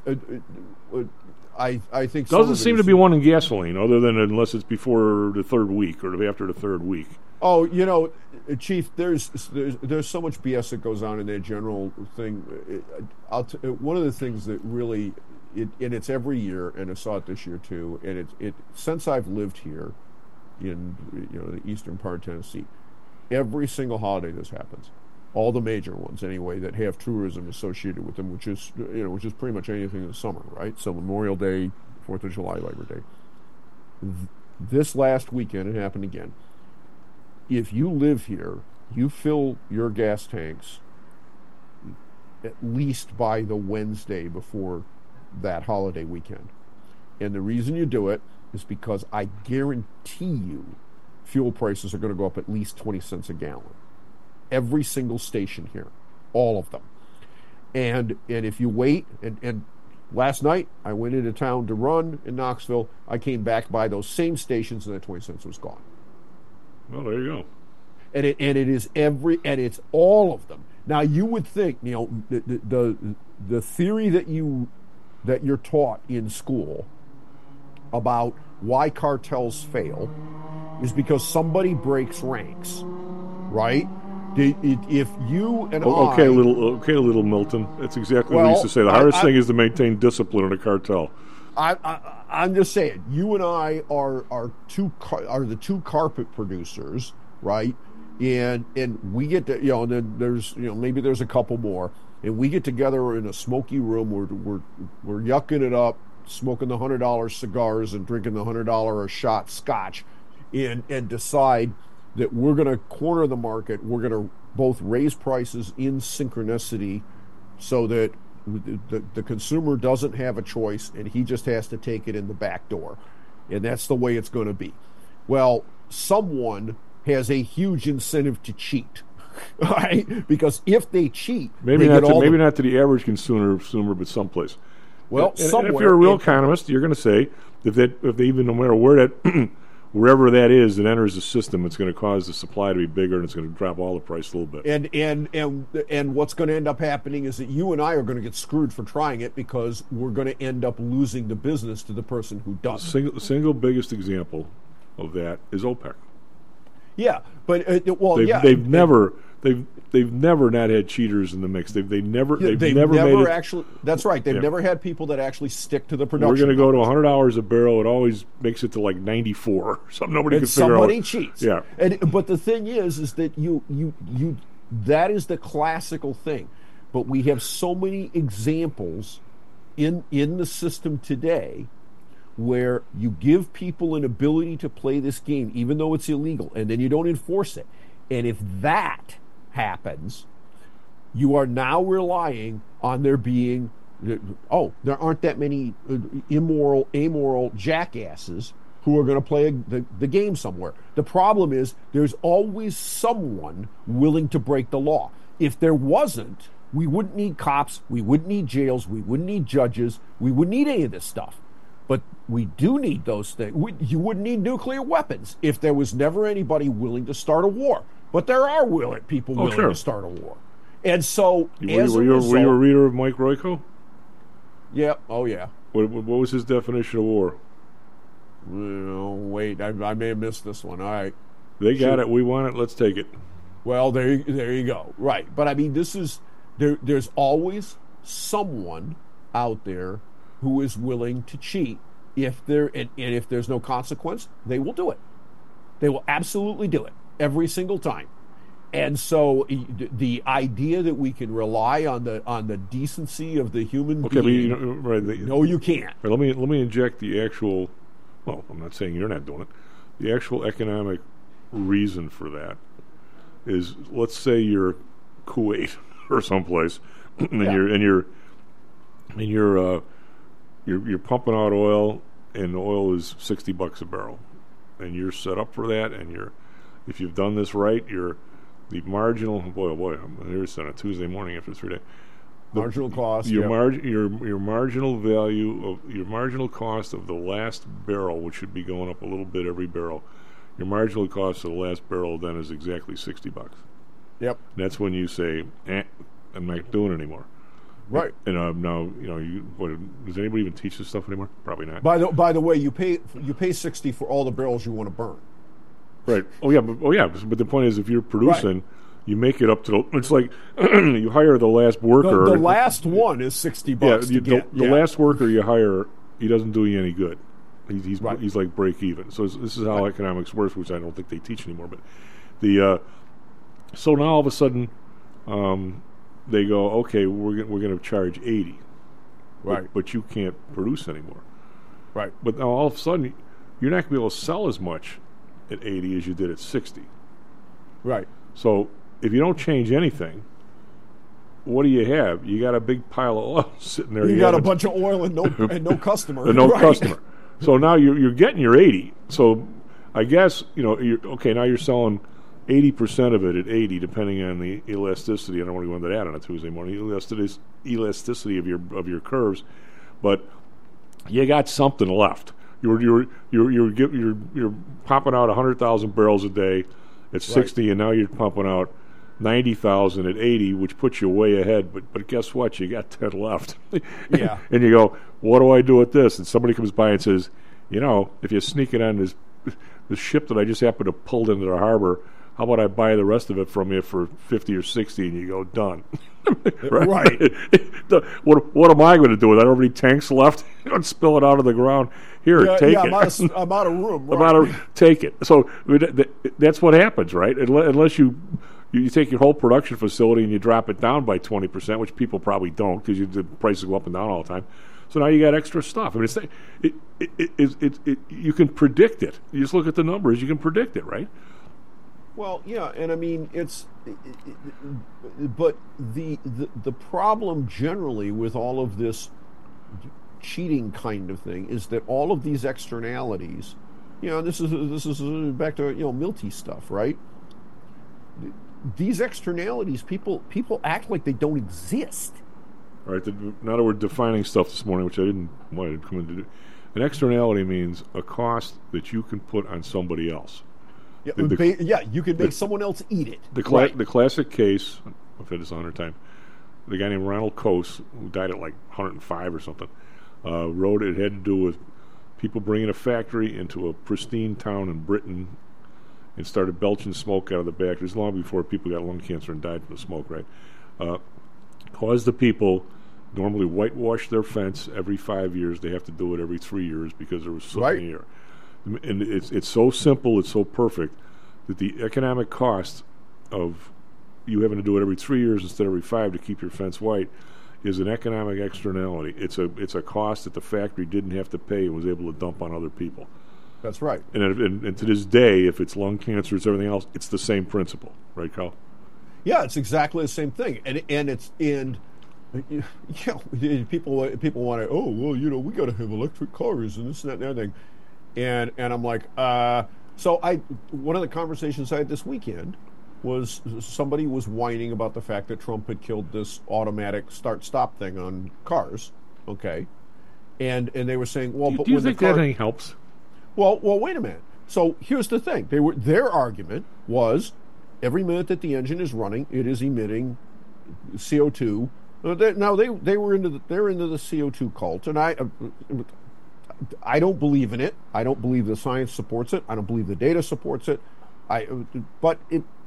think doesn't seem to be one in gasoline, other than unless it's before the third week or after the third week. Oh, Chief, there's so much BS that goes on in that general thing. One of the things that really, and it's every year, and I saw it this year too, and it since I've lived here in the eastern part of Tennessee, every single holiday this happens. All the major ones, anyway, that have tourism associated with them, which is pretty much anything in the summer, right? So Memorial Day, 4th of July, Labor Day. this last weekend, it happened again. If you live here, you fill your gas tanks at least by the Wednesday before that holiday weekend. And the reason you do it is because I guarantee you fuel prices are going to go up at least 20 cents a gallon. Every single station here, all of them. And if you wait, and last night I went into town to run in Knoxville, I came back by those same stations and that 20 cents was gone. Well, there you go. And it's all of them. Now you would think, the theory that you're taught in school about why cartels fail is because somebody breaks ranks, right? If you and okay, little Milton. That's exactly what he used to say. The hardest thing is to maintain discipline in a cartel. I'm just saying, you and I are the two carpet producers, right? And we get to, and then there's, maybe there's a couple more, and we get together in a smoky room. We're yucking it up, smoking the $100 cigars and drinking the $100 a shot scotch, and decide that we're going to corner the market. We're going to both raise prices in synchronicity, so that the consumer doesn't have a choice, and he just has to take it in the back door, and that's the way it's going to be. Well, someone has a huge incentive to cheat, right? Because if they cheat, maybe not to the average consumer, but someplace. Well, and if you're a real economist, you're going to say if they even, no matter where that wherever that is that enters the system, it's going to cause the supply to be bigger, and it's going to drop all the price a little bit. And what's going to end up happening is that you and I are going to get screwed for trying it, because we're going to end up losing the business to the person who doesn't. The single biggest example of that is OPEC. Yeah, but they've never not had cheaters in the mix. They've never made it. Actually. That's right. They've never had people that actually stick to the production. We're going to go to $100 a barrel. It always makes it to like 94. Something nobody can figure out. Somebody cheats. Yeah. But the thing is that you that is the classical thing. But we have so many examples in the system today where you give people an ability to play this game, even though it's illegal, and then you don't enforce it. And if that happens, you are now relying on there being, there aren't that many amoral jackasses who are going to play the game somewhere. The problem is there's always someone willing to break the law. If there wasn't, we wouldn't need cops, we wouldn't need jails, we wouldn't need judges, we wouldn't need any of this stuff. But we do need those things. You wouldn't need nuclear weapons if there was never anybody willing to start a war. But there are people willing to start a war. And so, were you a reader of Mike Royko? Yeah. Oh, yeah. What was his definition of war? Wait, I may have missed this one. All right. They got it. We want it. Let's take it. Well, there you go. Right. But I mean, there's always someone out there who is willing to cheat. If there's no consequence, they will do it. They will absolutely do it every single time. And so the idea that we can rely on the decency of the human being, no, you can't. Right, let me inject the actual. Well, I'm not saying you're not doing it. The actual economic reason for that is, let's say you're Kuwait or someplace, and you're pumping out oil, and the oil is $60 a barrel, and you're set up for that, and if you've done this right, the marginal I'm here on a Tuesday morning after 3 days. Marginal cost. Your marginal value of your marginal cost of the last barrel, which should be going up a little bit every barrel. Your marginal cost of the last barrel then is exactly $60. Yep. That's when you say, I'm not doing it anymore. Right. And now does anybody even teach this stuff anymore? Probably not. By the way, you pay $60 for all the barrels you want to burn. Right. Oh yeah. But the point is, if you're producing, you make it up to it's like you hire the last worker. The last one is $60. Yeah. The last worker you hire, he doesn't do you any good. He's like break even. So this is how economics works, which I don't think they teach anymore. But so now all of a sudden, they go, okay, we're going to charge $80, right? But you can't produce anymore, right? But now all of a sudden, you're not going to be able to sell as much at 80 as you did at 60. Right. So if you don't change anything, what do you have? You got a big pile of oil sitting there. You got a bunch of oil and no customer. And no right. customer. So now you're getting your 80. So I guess, now you're selling 80% of it at 80, depending on the elasticity. I don't want to go into that on a Tuesday morning. Elasticity of your curves, but you got something left. You're pumping out 100,000 barrels a day at 60, right. And now you're pumping out 90,000 at 80, which puts you way ahead. But guess what? You got 10 left. Yeah. And you go, what do I do with this? And somebody comes by and says, if you sneak it on this ship that I just happened to pull into the harbor, how about I buy the rest of it from you for 50 or 60? And you go, done. Right. What am I going to do with that? I don't have any tanks left. Don't spill it out of the ground. Here, take it. I'm out of room. Right. Take it. So that's what happens, right? Unless you take your whole production facility and you drop it down by 20%, which people probably don't because the prices go up and down all the time. So now you got extra stuff. I mean, you can predict it. You just look at the numbers. You can predict it, right? Well, yeah, and I mean but the problem generally with all of this cheating kind of thing is that all of these externalities, this is back to Milty stuff, right? These externalities, people act like they don't exist. All right. Now that we're defining stuff this morning, which I didn't want to come in to do, an externality means a cost that you can put on somebody else. Yeah, you can make someone else eat it. The classic case, I've had this 100 times, the guy named Ronald Coase, who died at like 105 or something, wrote it had to do with people bringing a factory into a pristine town in Britain and started belching smoke out of the back. It was long before people got lung cancer and died from the smoke, right? Caused the people normally whitewash their fence every 5 years. They have to do it every 3 years because there was soot in the air. And it's so simple, it's so perfect that the economic cost of you having to do it every 3 years instead of every 5 to keep your fence white is an economic externality. It's a cost that the factory didn't have to pay and was able to dump on other people. That's right. And to this day, if it's lung cancer, it's everything else, it's the same principle, right, Carl? Yeah, it's exactly the same thing, and people want to. Oh well, we got to have electric cars and this and that and everything. And I'm like, so one of the conversations I had this weekend was somebody was whining about the fact that Trump had killed this automatic start-stop thing on cars, okay? And they were saying, well, but do you think that thing helps? Well, wait a minute. So here's the thing: their argument was every minute that the engine is running, it is emitting CO2. Now they're into the CO2 cult, and I don't believe in it. I don't believe the science supports it. I don't believe the data supports it. But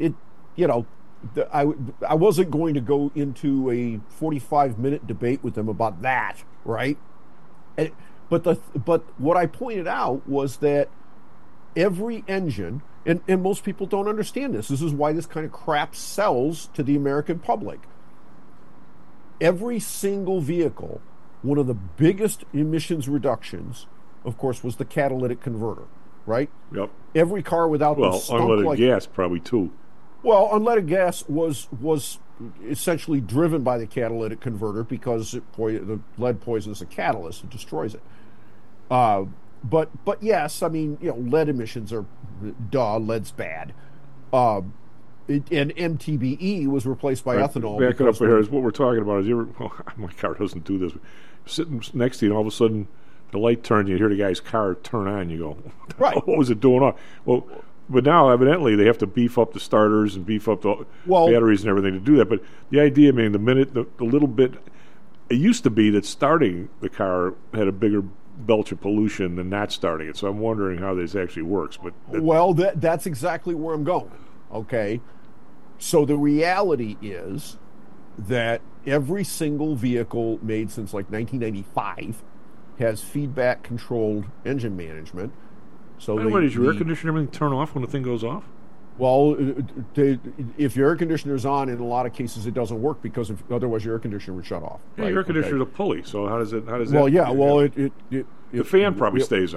I wasn't going to go into a 45-minute debate with them about that, right? But what I pointed out was that every engine, and most people don't understand this. This is why this kind of crap sells to the American public. Every single vehicle, one of the biggest emissions reductions, of course, was the catalytic converter, right? Yep. Every car without the stunk unleaded gas probably too. Well, unleaded gas was essentially driven by the catalytic converter because the lead poisons the catalyst; it destroys it. But yes, I mean, lead emissions are lead's bad. And MTBE was replaced by ethanol. Back it up here is what we're talking about. My car doesn't do this. Sitting next to you, and all of a sudden the light turns. You hear the guy's car turn on. You go, right? What was it doing off? Well, but now evidently they have to beef up the starters and beef up the batteries and everything to do that. But the idea, the minute the little bit, it used to be that starting the car had a bigger belch of pollution than not starting it. So I'm wondering how this actually works. But that's exactly where I'm going. Okay. So the reality is that every single vehicle made since like 1995 has feedback-controlled engine management. So does your air conditioner everything turn off when the thing goes off? Well, if your air conditioner is on, in a lot of cases it doesn't work because otherwise your air conditioner would shut off. Yeah, right? Your air conditioner is a pulley. So how does it? Well, yeah. Well, the fan probably stays on.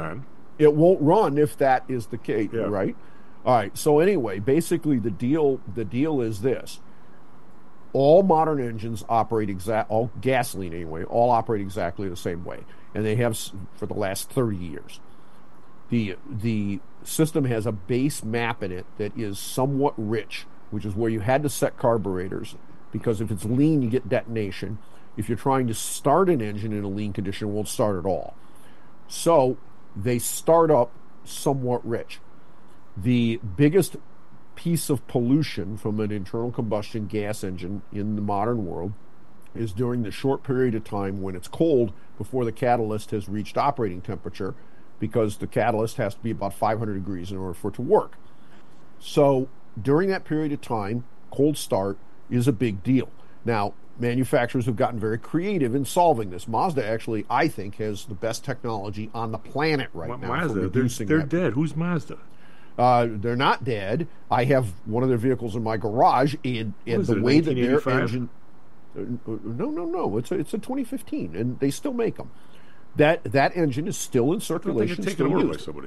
It won't run if that is the case, Yeah. right? All right. So anyway, basically the deal is this: all modern engines operate all gasoline anyway, all operate exactly the same way, and they have for the last 30 years. The system has a base map in it that is somewhat rich, which is where you had to set carburetors, because if it's lean, you get detonation. If you're trying to start an engine in a lean condition, it won't start at all. So they start up somewhat rich. The biggest piece of pollution from an internal combustion gas engine in the modern world is during the short period of time when it's cold before the catalyst has reached operating temperature, because the catalyst has to be about 500 degrees in order for it to work. So during that period of time, cold start is a big deal. Now, manufacturers have gotten very creative in solving this. Mazda actually, I think, has the best technology on the planet right now. Mazda, for reducing they're that. dead. Who's Mazda? They're not dead. I have one of their vehicles in my garage, and the way that their engine... No. It's a 2015, and they still make them. That engine is still in circulation. Taken over by somebody.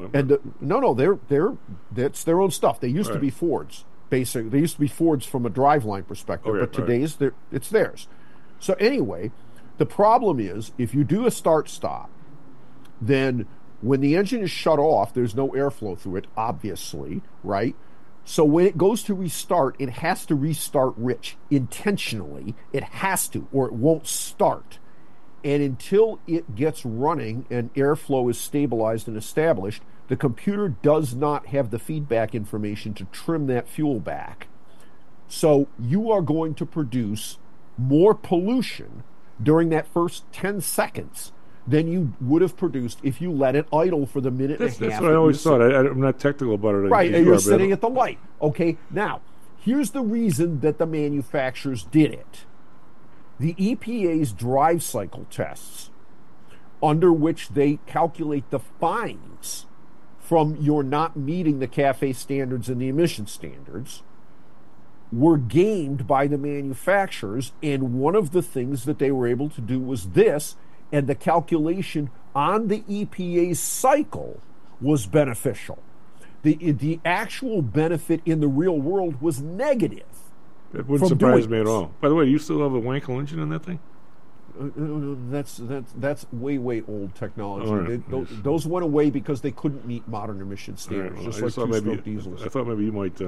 That's their own stuff. They used to be Fords. Basically, they used to be Fords from a driveline perspective, but today's it's theirs. So anyway, the problem is if you do a start-stop, then when the engine is shut off, there's no airflow through it, obviously, right? So when it goes to restart, it has to restart rich intentionally. It has to, or it won't start. And until it gets running and airflow is stabilized and established, the computer does not have the feedback information to trim that fuel back. So you are going to produce more pollution during that first 10 seconds than you would have produced if you let it idle for the minute and a half. That's what I always thought. I'm not technical about it. Right, and you're sitting at the light. Okay, now, here's the reason that the manufacturers did it. The EPA's drive cycle tests, under which they calculate the fines from your not meeting the CAFE standards and the emission standards, were gamed by the manufacturers, and one of the things that they were able to do was this, and the calculation on the EPA's cycle was beneficial. The actual benefit in the real world was negative. It wouldn't surprise me at all. By the way, do you still have a Wankel engine in that thing? That's way old technology. Right. Those went away because they couldn't meet modern emission standards, Right. just like two-stroke diesels. I thought maybe you might,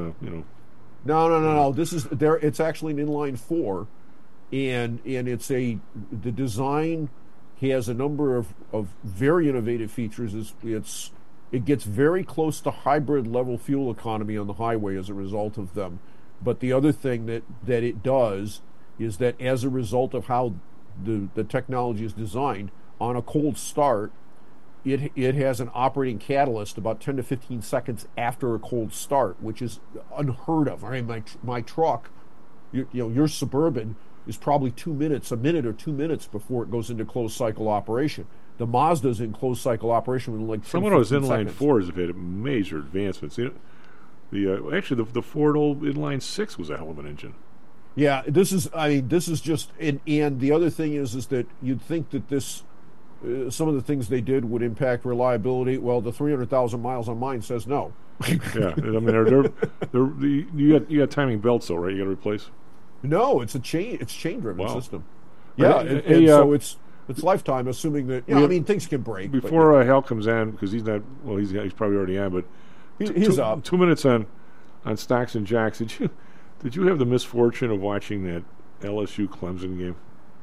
No. This is there. It's actually an inline 4, and it's the design has a number of very innovative features. It gets very close to hybrid level fuel economy on the highway as a result of them. But the other thing that it does is that as a result of how the technology is designed, on a cold start, it has an operating catalyst about 10 to 15 seconds after a cold start, which is unheard of. I mean, my truck, your Suburban, is probably a minute or 2 minutes before it goes into closed cycle operation. The Mazda's in closed cycle operation within like 10, some of those inline seconds. 4s have had major advancements. Actually, the Ford old inline 6 was a hell of an engine. Yeah, this is just, and the other thing is that you'd think that this, some of the things they did would impact reliability. Well, the 300,000 miles on mine says no. Yeah, I mean, you got timing belts though, right? You got to replace. No, it's chain driven system. Yeah, so it's lifetime, assuming that things can break. Before Hal comes on, because he's not, well, he's probably already on, but he's up. 2 minutes on Stocks and Jacks. Did you have the misfortune of watching that LSU Clemson game?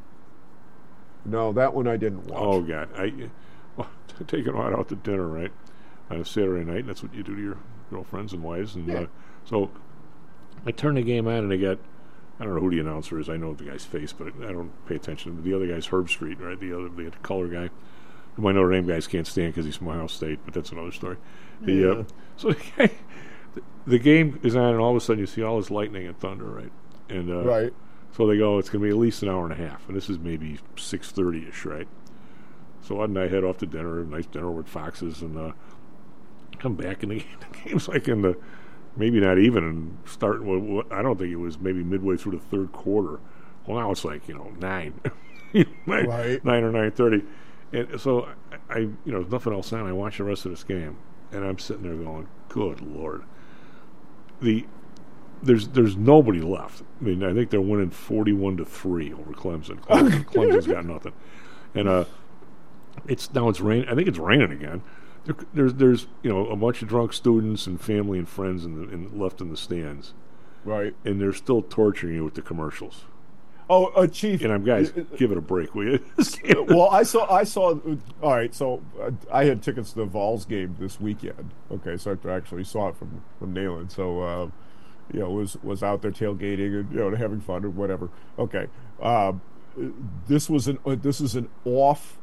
No, that one I didn't watch. Oh God, taking it out to dinner, right, on a Saturday night. And that's what you do to your girlfriends and wives, and so I turn the game on, and I don't know who the announcer is. I know the guy's face, but I don't pay attention. The other guy's Herb Street, right? The color guy. My Notre Dame guys can't stand because he's from Ohio State, but that's another story. So the game is on, and all of a sudden you see all this lightning and thunder, right? And right. So they go, it's going to be at least an hour and a half, and this is maybe 6:30ish, right? So Ed and I head off to dinner, a nice dinner with Foxes, and come back, and the game's like in the, maybe not even, and starting. I don't think it was maybe midway through the third quarter. Well, now it's like 9, right. 9 or 9:30, And so I there's nothing else on. I watch the rest of this game, and I'm sitting there going, "Good Lord." There's nobody left. I mean, I think they're winning 41-3 over Clemson. Clemson's got nothing, and it's raining. I think it's raining again. There's a bunch of drunk students and family and friends left in the stands, right? And they're still torturing you with the commercials. Oh, Chief, and guys, give it a break, will you? Well, I saw. All right, so I had tickets to the Vols game this weekend. Okay, so I actually saw it from Nayland. So. Was out there tailgating and having fun or whatever. Okay, this is an off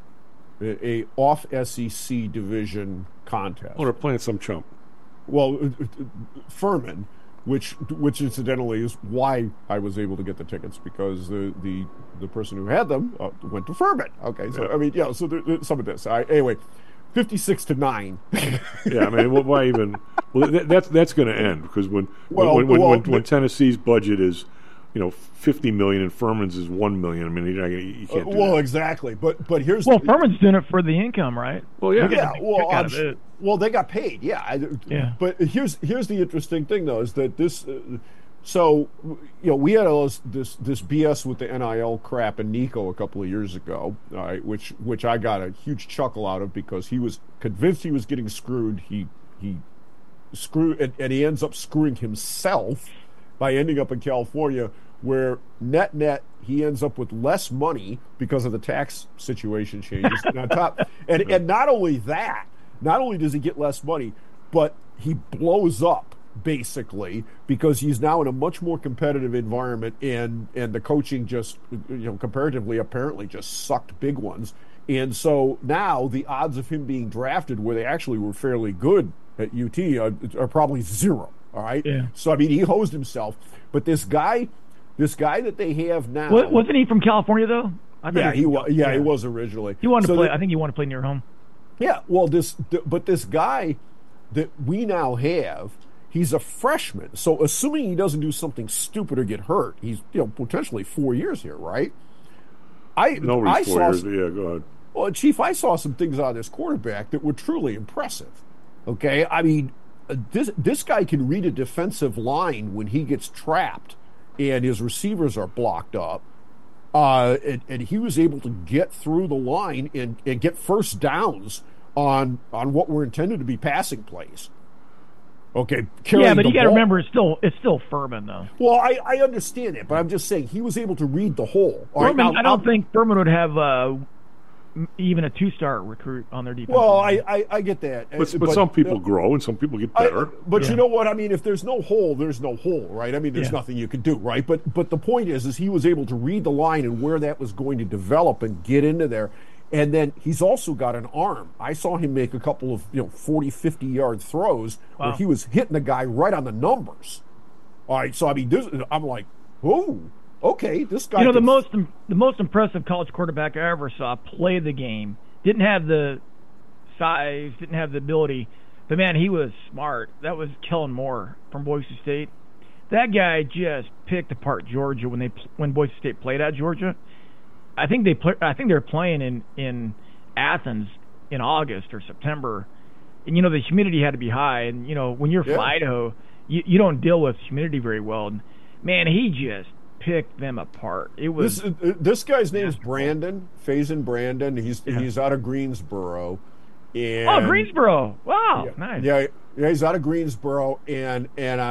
SEC division contest. Oh, they're playing some chump. Well, Furman, which incidentally is why I was able to get the tickets, because the person who had them went to Furman. Okay, so I mean, so there's some of this. Anyway. 56-9. Yeah, I mean, why even? Well, that's going to end because when Tennessee's budget is, $50 million and Furman's is $1 million. I mean, you can't. Do that. Exactly. But here's Furman's doing it for the income, right? Well, yeah. Well, they got paid. Yeah. Yeah. But here's the interesting thing though, is that this. So, we had this BS with the NIL crap in Nico a couple of years ago, all right, which I got a huge chuckle out of because he was convinced he was getting screwed. He screwed, and he ends up screwing himself by ending up in California, where net he ends up with less money because of the tax situation changes. And on top, and not only does he get less money, but he blows up. Basically, because he's now in a much more competitive environment, and the coaching just comparatively apparently just sucked big ones, and so now the odds of him being drafted where they actually were fairly good at UT are probably zero. All right, yeah. So I mean, he hosed himself, but this guy that they have now, wasn't he from California though? He was originally. He wanted to play. I think he wanted to play near home. Yeah, well, this guy that we now have. He's a freshman, so assuming he doesn't do something stupid or get hurt, he's potentially 4 years here, right? Nobody's 4 years. Yeah, go ahead. Well, Chief, I saw some things on this quarterback that were truly impressive. Okay, I mean, this guy can read a defensive line when he gets trapped, and his receivers are blocked up, and he was able to get through the line and get first downs on what were intended to be passing plays. Okay, but you got to remember, it's still Furman though. Well, I understand it, but I'm just saying he was able to read the hole. Furman, I don't think Furman would have even a 2-star recruit on their defense. Well, I get that, but some people grow and some people get better. But you know what I mean? If there's no hole, there's no hole, right? I mean, there's nothing you can do, right? But the point is he was able to read the line and where that was going to develop and get into there. And then he's also got an arm. I saw him make a couple of 40, 50-yard throws where he was hitting the guy right on the numbers. All right, so I mean, I'm like, oh, okay, this guy. The most impressive college quarterback I ever saw play the game. Didn't have the size, didn't have the ability, but man, he was smart. That was Kellen Moore from Boise State. That guy just picked apart Georgia when Boise State played at Georgia. I think they're playing in Athens in August or September, and the humidity had to be high, and when you're from Idaho, you don't deal with humidity very well. And man, he just picked them apart. It was this guy's name is Brandon Faison Brandon. He's out of Greensboro. And, Greensboro! Wow, nice. Yeah, he's out of Greensboro, and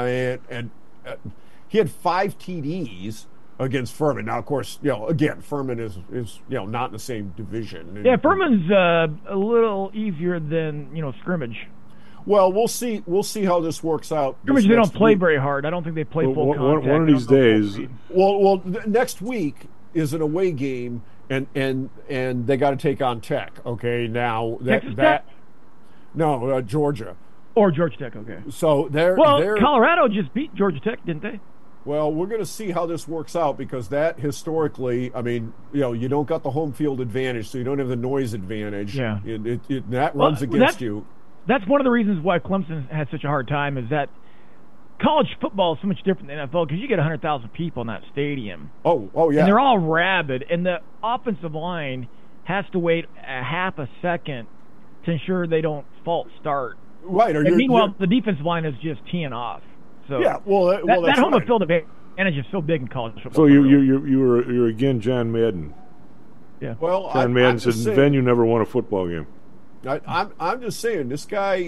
he had 5 TDs. Against Furman. Now, of course, again, Furman is not in the same division. Yeah, Furman's a little easier than scrimmage. Well, we'll see how this works out. Scrimmage, they don't play very hard. I don't think they play full contact. One of these days. Well, next week is an away game, and they got to take on Tech. Okay, now Tech? No, Georgia. Or Georgia Tech. Okay. So Colorado just beat Georgia Tech, didn't they? Well, we're going to see how this works out because that historically, I mean, you don't got the home field advantage, so you don't have the noise advantage. Yeah. That runs against you. That's one of the reasons why Clemson had such a hard time is that college football is so much different than NFL because you get 100,000 people in that stadium. Oh, yeah. And they're all rabid, and the offensive line has to wait a half a second to ensure they don't false start. Right. And meanwhile, the defensive line is just teeing off. So yeah, that home right. field advantage is so big in college football. So you're again John Madden. Yeah. Well, John Madden said, "Then you never won a football game." I'm just saying, this guy,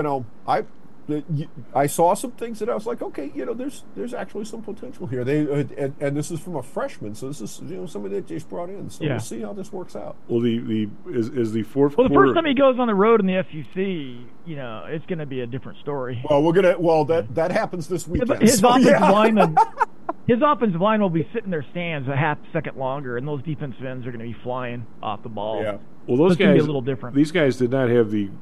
I saw some things that I was like, okay, there's actually some potential here. And this is from a freshman, so this is somebody that just brought in. So we'll see how this works out. Well, is the fourth. Well, the first time he goes on the road in the SEC, it's going to be a different story. Well, that happens this weekend. His offensive line will be sitting in their stands a half second longer, and those defensive ends are going to be flying off the ball. Yeah. Well, those guys be a little different. These guys did not have the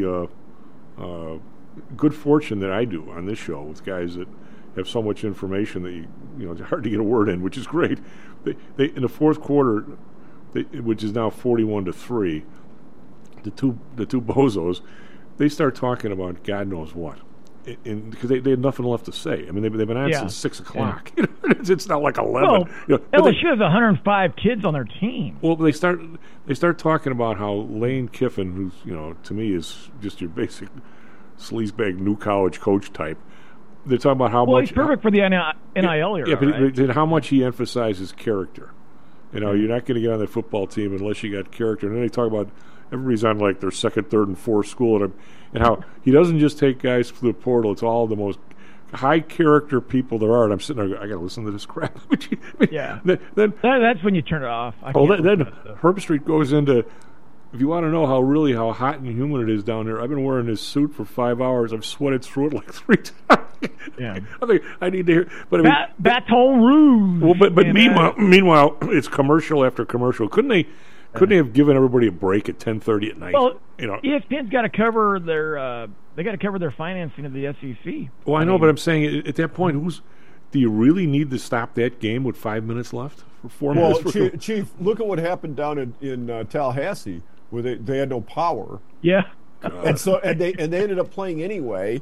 good fortune that I do on this show with guys that have so much information that it's hard to get a word in, which is great. They in the fourth quarter, which is now 41-3, the two bozos, they start talking about God knows what, because they had nothing left to say. I mean, they've been on since 6 o'clock. Yeah. It's not like 11. Well, LSU has 105 kids on their team. Well, they start talking about how Lane Kiffin, who's to me is just your basic sleazebag new college coach type. They're talking about how much. Well, he's perfect for the NIL era. Yeah, but how much he emphasizes character. You're not going to get on that football team unless you got character. And then they talk about everybody's on like their second, third, and fourth school, and how he doesn't just take guys through the portal. It's all the most high character people there are. And I'm sitting there, I got to listen to this crap. Yeah. Then that's when you turn it off. Then Herb Street goes into. If you want to know how hot and humid it is down there, I've been wearing this suit for 5 hours. I've sweated through it like 3 times. Yeah. I think I need to hear. But Baton Rouge. Well, but meanwhile, it's commercial after commercial. Couldn't they have given everybody a break at 10:30 at night? Well, ESPN's got to cover their financing of the SEC. Well, I know, but I'm saying at that point, do you really need to stop that game with 5 minutes left for 4 minutes? Well, Chief, look at what happened down in Tallahassee, where they had no power. Yeah. And they ended up playing anyway.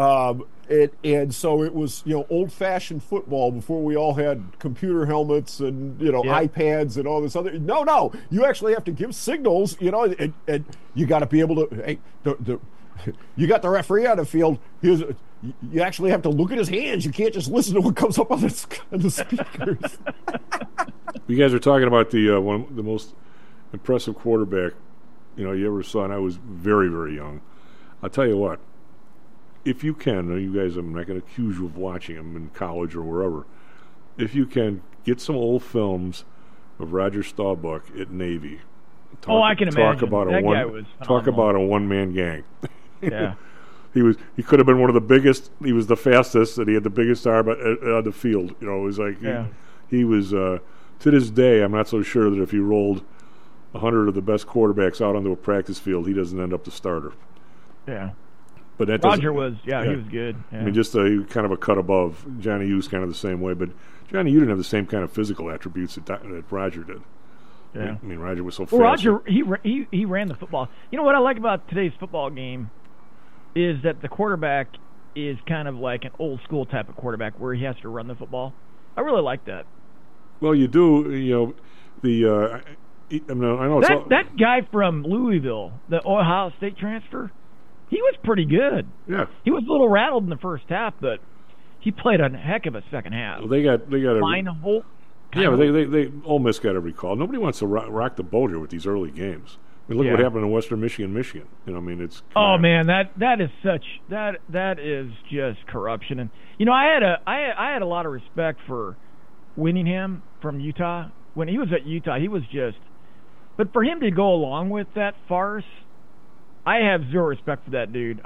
And so it was old-fashioned football before we all had computer helmets and iPads and all this other. No, you actually have to give signals, and you got to be able to. Hey, you got the referee on the field. You actually have to look at his hands. You can't just listen to what comes up on the speakers. You guys are talking about the most impressive quarterback you ever saw, and I was very, very young. I'll tell you what. If you can, you guys, I'm not going to accuse you of watching them in college or wherever. If you can, get some old films of Roger Staubach at Navy. I can imagine. Talk about a one-man gang. Yeah. He could have been one of the biggest. He was the fastest, and he had the biggest arm on the field. It was like he was. To this day, I'm not so sure that if you rolled 100 of the best quarterbacks out onto a practice field, he doesn't end up the starter. Yeah. But that Roger was, he was good. Yeah. I mean, just kind of a cut above. Johnny U's kind of the same way, but Johnny U didn't have the same kind of physical attributes that Roger did. Yeah. I mean, Roger was so fast. Well, Roger, he ran the football. You know what I like about today's football game is that the quarterback is kind of like an old school type of quarterback where he has to run the football. I really like that. Well, you do. I know that guy from Louisville, the Ohio State transfer. He was pretty good. Yeah. He was a little rattled in the first half, but he played a heck of a second half. Well, they got Line of Holt. Yeah, but they Ole Miss got every call. Nobody wants to rock the boat here with these early games. I mean, look what happened in Western Michigan. It's. Oh man, that is just corruption. And I had a lot of respect for Winningham from Utah when he was at Utah. He was just, but for him to go along with that farce. I have zero respect for that dude.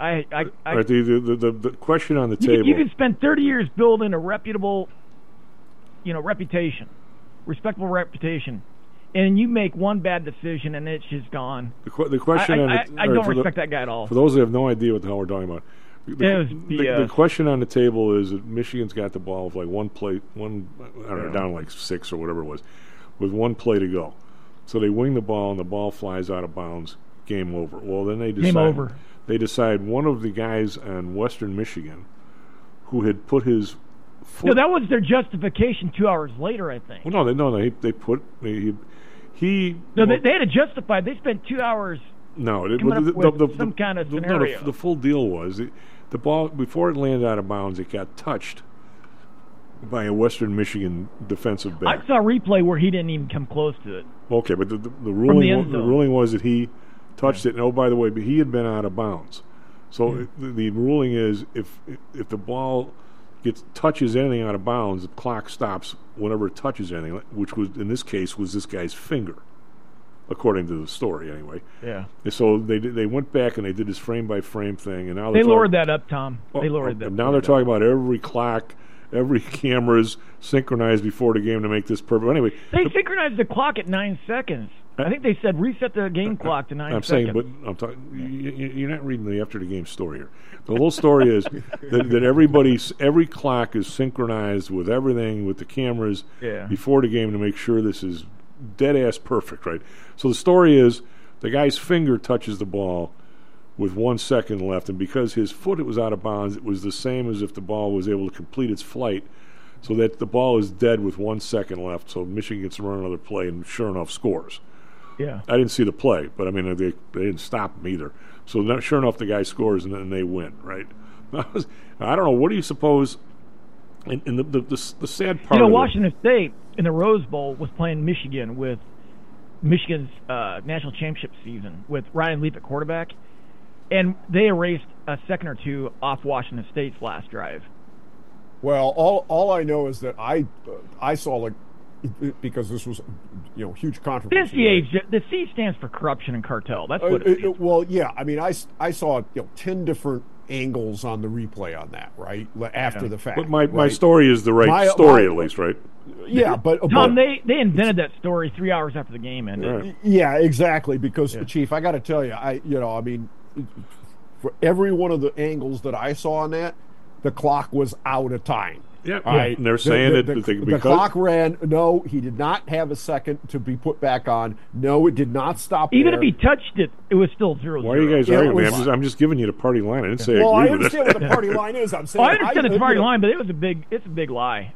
The question on the table. You can spend 30 years building a reputable, reputation, respectable reputation, and you make one bad decision and it's just gone. The question I don't respect that guy at all. For those that have no idea what the hell we're talking about, the question on the table is that Michigan's got the ball with like down like 6 or whatever it was, with one play to go. So they wing the ball and the ball flies out of bounds. Game over. Well, then they decide one of the guys on Western Michigan who had put his foot. No, that was their justification 2 hours later, I think. Well, no, they No, they had to justify. They spent 2 hours. No, coming up with some kind of scenario. The full deal was the ball before it landed out of bounds. It got touched by a Western Michigan defensive back. I saw a replay where he didn't even come close to it. Okay, but the ruling was that he touched it. And oh, by the way, but he had been out of bounds. So the ruling is if the ball touches anything out of bounds, the clock stops whenever it touches anything, which was in this case was this guy's finger, according to the story anyway. Yeah. And so they went back and they did this frame by frame thing, and now they lowered that up, Tom. They lowered that. Now they're talking about every clock. Every camera's synchronized before the game to make this perfect. Anyway, they synchronized the clock at 9 seconds. I think they said reset the game clock to 9 seconds. I'm saying, but I'm talking. You're not reading the after the game story here. The whole story is that every clock is synchronized with everything with the cameras before the game to make sure this is dead ass perfect, right? So the story is the guy's finger touches the ball with 1 second left, and because his foot was out of bounds, it was the same as if the ball was able to complete its flight, so that the ball is dead with 1 second left, so Michigan gets to run another play and sure enough scores. Yeah. I didn't see the play, but I mean they didn't stop him either. So sure enough the guy scores and then they win, right? I don't know, what do you suppose, and the sad part of Washington State in the Rose Bowl was playing Michigan with Michigan's national championship season with Ryan Leaf at quarterback. And they erased a second or two off Washington State's last drive. Well, all I know is that I saw because this was huge controversy. The C stands for corruption and cartel. That's what it is. Well, yeah. I mean, I saw 10 different angles on the replay on that, right? After the fact. But my story is the right story, at least, right? Yeah, but Tom, they invented that story 3 hours after the game ended. Right. Yeah, exactly. Because Chief, I got to tell you, I mean, for every one of the angles that I saw on that, the clock was out of time. Yeah, right. And they're saying the clock ran. No, he did not have a second to be put back on. No, it did not stop. Even if he touched it, it was still 0-0. Why are you guys arguing? I'm just giving you the party line. I didn't say I agree understand with it. what the party line is. I'm saying I understand the party line, but it's a big lie.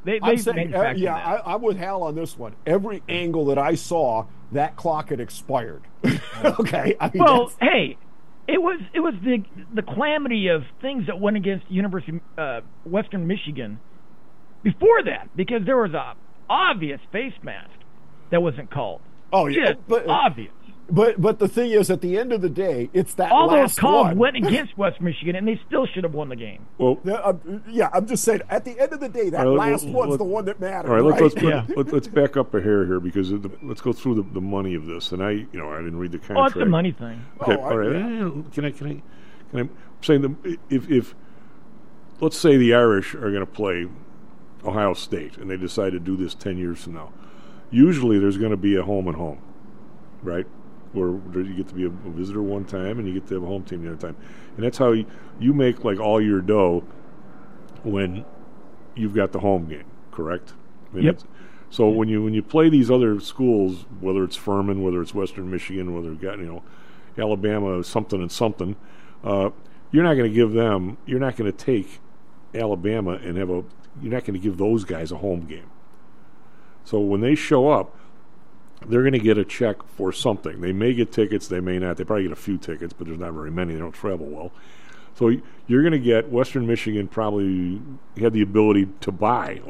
I'm with Hal on this one. Every angle that I saw, that clock had expired. Okay. I mean, hey. It was the calamity of things that went against University Western Michigan before that, because there was a obvious face mask that wasn't called. Oh yeah, but obvious. But the thing is, at the end of the day, it's that all last those calls one. Went against West Michigan, and they still should have won the game. Well, I'm just saying. At the end of the day, that last one's the one that matters. All right, let's back up a hair here because let's go through the money of this. And I didn't read the contract. Oh, it's the money thing. Okay, all right. Can I say if let's say the Irish are going to play Ohio State and they decide to do this 10 years from now, usually there's going to be a home and home, right? Where you get to be a visitor one time and you get to have a home team the other time. And that's how you make like all your dough when you've got the home game, correct? I mean, yep. So when you play these other schools, whether it's Furman, whether it's Western Michigan, whether you've got Alabama something and something, you're not going to take Alabama and you're not going to give those guys a home game. So when they show up, they're going to get a check for something. They may get tickets, they may not. They probably get a few tickets, but there's not very many. They don't travel well. So you're going to get Western Michigan probably had the ability to buy,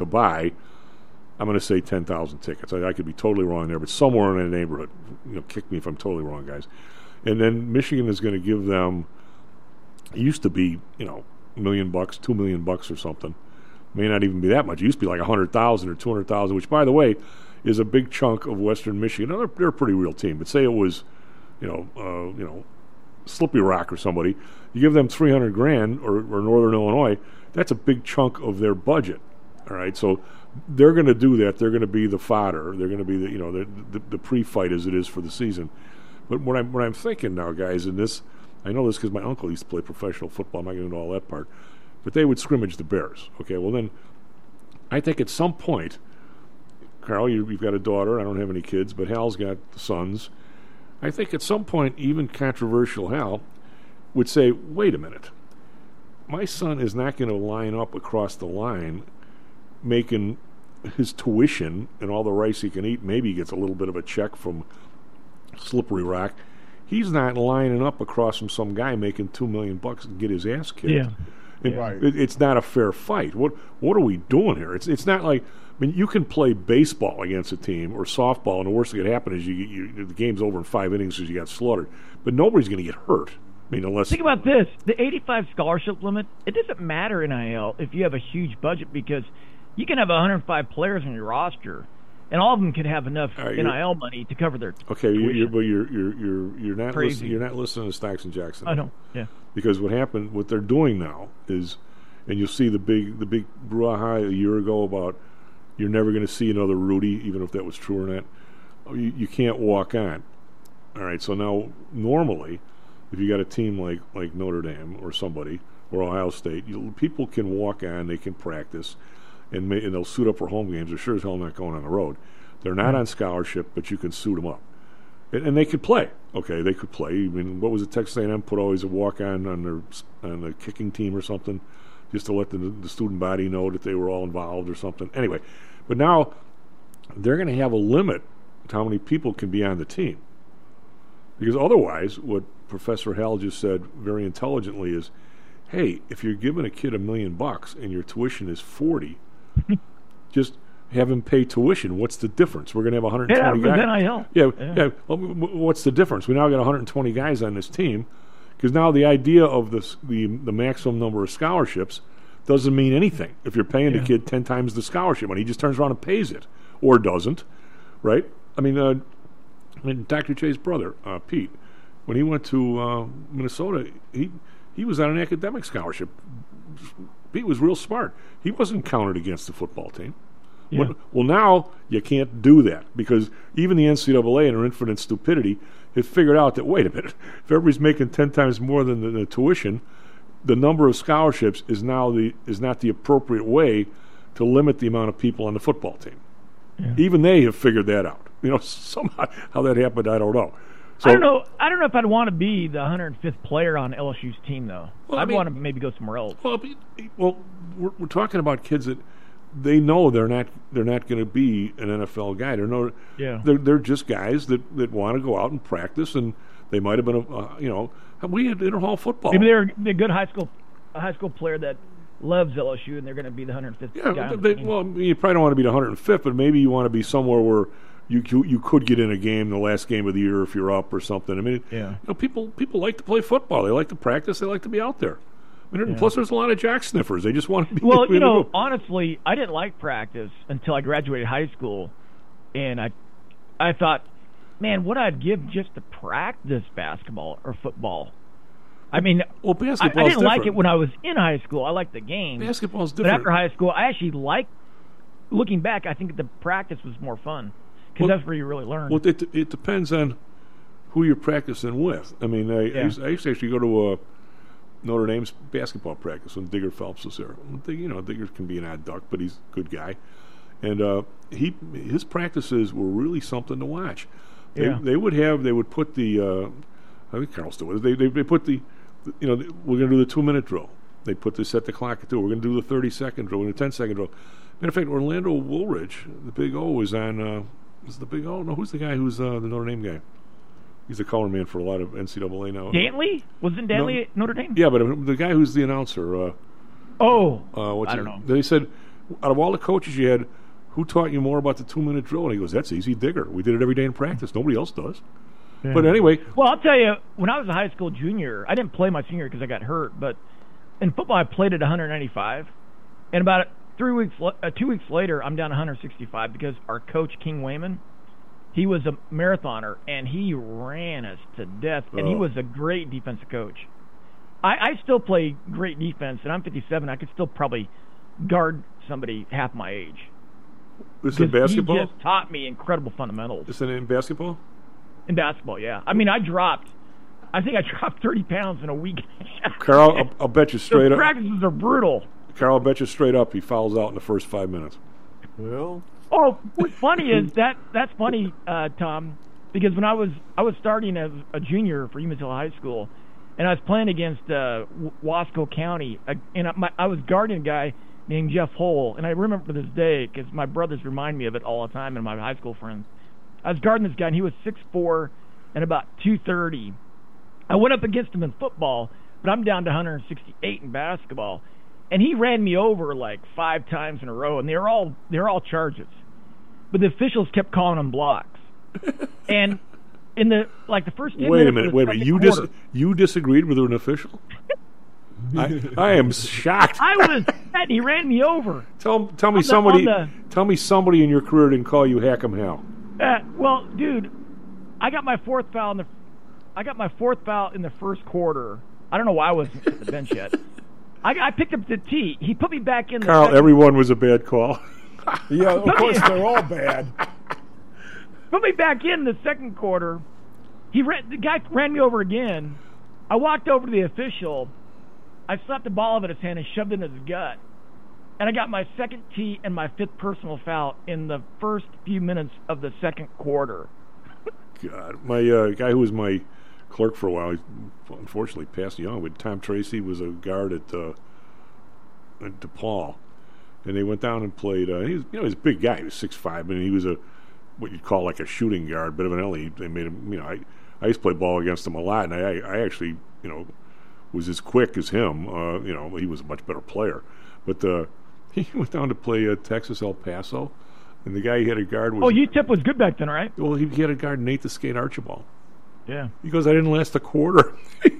I'm going to say 10,000 tickets. I could be totally wrong there, but somewhere in that neighborhood. Kick me if I'm totally wrong, guys. And then Michigan is going to give them, it used to be, $1 million, $2 million or something. May not even be that much. It used to be like 100,000 or 200,000, which, by the way, is a big chunk of Western Michigan. Now, they're a pretty real team, but say it was, Slippy Rock or somebody, you give them $300,000 or Northern Illinois, that's a big chunk of their budget. All right, so they're going to do that. They're going to be the fodder. They're going to be the pre-fight as it is for the season. But what I'm thinking now, guys, in this, I know this because my uncle used to play professional football. I'm not going to know all that part, but they would scrimmage the Bears. Okay, well then, I think at some point, Carl, you've got a daughter. I don't have any kids, but Hal's got sons. I think at some point, even controversial Hal would say, wait a minute. My son is not going to line up across the line making his tuition and all the rice he can eat, maybe he gets a little bit of a check from Slippery Rock. He's not lining up across from some guy making $2 million and get his ass kicked. Yeah. It's not a fair fight. What are we doing here? It's not like, I mean, you can play baseball against a team or softball, and the worst that could happen is the game's over in 5 innings because you got slaughtered. But nobody's going to get hurt. I mean, unless think about this: the 85 scholarship limit. It doesn't matter in NIL if you have a huge budget, because you can have 105 players on your roster, and all of them can have enough NIL money to cover their tuition. But you're not Crazy. you're not listening to Stocks and Jackson. I know. Yeah. Because what they're doing now is, and you'll see the big brouhaha a year ago about you're never going to see another Rudy, even if that was true or not. You can't walk on. All right, so now normally, if you got a team like Notre Dame or somebody or Ohio State, people can walk on, they can practice, and they'll suit up for home games. They're sure as hell not going on the road. They're not on scholarship, but you can suit them up, and they could play. Okay, they could play. I mean, what was it? Texas A&M put always a walk on the kicking team or something, just to let the student body know that they were all involved or something. Anyway, but now they're going to have a limit to how many people can be on the team, because otherwise, what Professor Hal just said very intelligently is, hey, if you're giving a kid $1 million and your tuition is $40, just have him pay tuition. What's the difference? We're going to have 120 guys. Yeah. Well, what's the difference? We now got 120 guys on this team, because now the idea of the maximum number of scholarships doesn't mean anything. If you're paying the kid 10 times the scholarship money, he just turns around and pays it, or doesn't, right? I mean, Dr. J's brother, Pete, when he went to Minnesota, he was on an academic scholarship. Pete was real smart. He wasn't counted against the football team. Yeah. Well, now you can't do that, because even the NCAA, in their infinite stupidity, have figured out that, wait a minute, if everybody's making 10 times more than the tuition, the number of scholarships is not the appropriate way to limit the amount of people on the football team. Yeah. Even they have figured that out. Somehow how that happened, I don't know. So, I don't know if I'd want to be the 105th player on LSU's team, though. I'd want to maybe go somewhere else. Well, we're talking about kids that they know they're not going to be an NFL guy. They're just guys that want to go out and practice, and they might have been we had inter-hall football. Maybe they're a good high school player that loves LSU, and they're going to be the 105th guy on the team. Well, you probably don't want to be the 105th, but maybe you want to be somewhere where you could get in a game, the last game of the year, if you're up or something. I mean, people like to play football. They like to practice. They like to be out there. I mean, plus, there's a lot of jack sniffers. They just want to be. Well, honestly, I didn't like practice until I graduated high school, and I thought, man, what I'd give just to practice basketball or football. I mean, basketball. I didn't like it when I was in high school. I liked the game. Basketball's different. But after high school, I actually liked. Looking back, I think the practice was more fun, because that's where you really learn. Well, it depends on who you're practicing with. I mean, I used to actually go to Notre Dame's basketball practice when Digger Phelps was there. Digger can be an odd duck, but he's a good guy, and his practices were really something to watch. They would put the I think Carl still with it. They put the we're going to do the 2-minute drill. They set the clock at 2. We're going to do the 30-second drill and the 10-second drill. Matter of fact, Orlando Woolridge, the Big O, was on. Is the Big O? No, who's the guy who's the Notre Dame guy? He's a color man for a lot of NCAA now. Dantley? Wasn't Dantley at Notre Dame? Yeah, but the guy who's the announcer. I don't know. They said, out of all the coaches you had, who taught you more about the 2-minute drill? And he goes, that's easy, Digger. We did it every day in practice. Nobody else does. Yeah. But anyway. Well, I'll tell you, when I was a high school junior, I didn't play my senior because I got hurt, but in football I played at 195, and about 2 weeks later I'm down to 165 because our coach, King Wayman, he was a marathoner, and he ran us to death, and he was a great defensive coach. I still play great defense, and I'm 57. I could still probably guard somebody half my age. This is in basketball? He just taught me incredible fundamentals. Is it in basketball? In basketball, yeah. I mean, I think I dropped 30 pounds in a week. Carl, I'll bet you straight up. The practices are brutal. Carl, I'll bet you straight up he fouls out in the first 5 minutes. Well... Oh, what's funny is that's funny, Tom, because when I was starting as a junior for Evansville High School, and I was playing against Wasco County, and I was guarding a guy named Jeff Hole, and I remember to this day because my brothers remind me of it all the time and my high school friends. I was guarding this guy, and he was 6'4" and about 230. I went up against him in football, but I'm down to 168 in basketball, and he ran me over like 5 times in a row, and they're all charges. But the officials kept calling them blocks. And in the first 10 Wait a minutes minute. You disagreed with an official? I am shocked. I was upset. He ran me over. Tell me somebody in your career didn't call you Hack'em Hal. Well, dude, I got my fourth foul in the first quarter. I don't know why I wasn't at the bench yet. I picked up the tee. He put me back in. Carl, everyone was a bad call. Yeah, of course they're all bad. Put me back in the second quarter. The guy ran me over again. I walked over to the official. I slapped the ball out of his hand and shoved it in his gut. And I got my second tee and my 5th personal foul in the first few minutes of the second quarter. God, my guy who was my clerk for a while, he unfortunately passed young. But Tom Tracy was a guard at DePaul, and they went down and played. He's a big guy. He was 6'5", and he was what you'd call like a shooting guard. But evidently, they made him. I used to play ball against him a lot, and I actually was as quick as him. He was a much better player, but he went down to play Texas El Paso. And the guy he had a guard was... Oh, UTEP was good back then, right? Well, he had a guard, Nate the Skate Archibald. Yeah. He goes, I didn't last a quarter.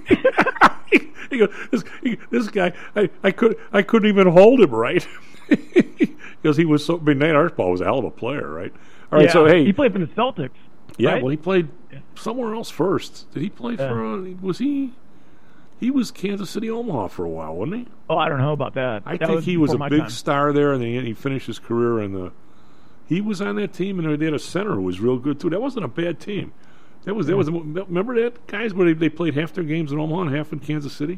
He goes, this guy, I couldn't even hold him right. Because he was Nate Archibald was a hell of a player, right? All right, so hey... He played for the Celtics, Yeah, right? well, he played somewhere else first. Did he play for... was he... He was Kansas City Omaha for a while, wasn't he? Oh, I don't know about that. I think he was a big star there, and then he finished his career in the... He was on that team, and they had a center who was real good too. That wasn't a bad team. That was. Remember that, guys, where they played half their games in Omaha and half in Kansas City.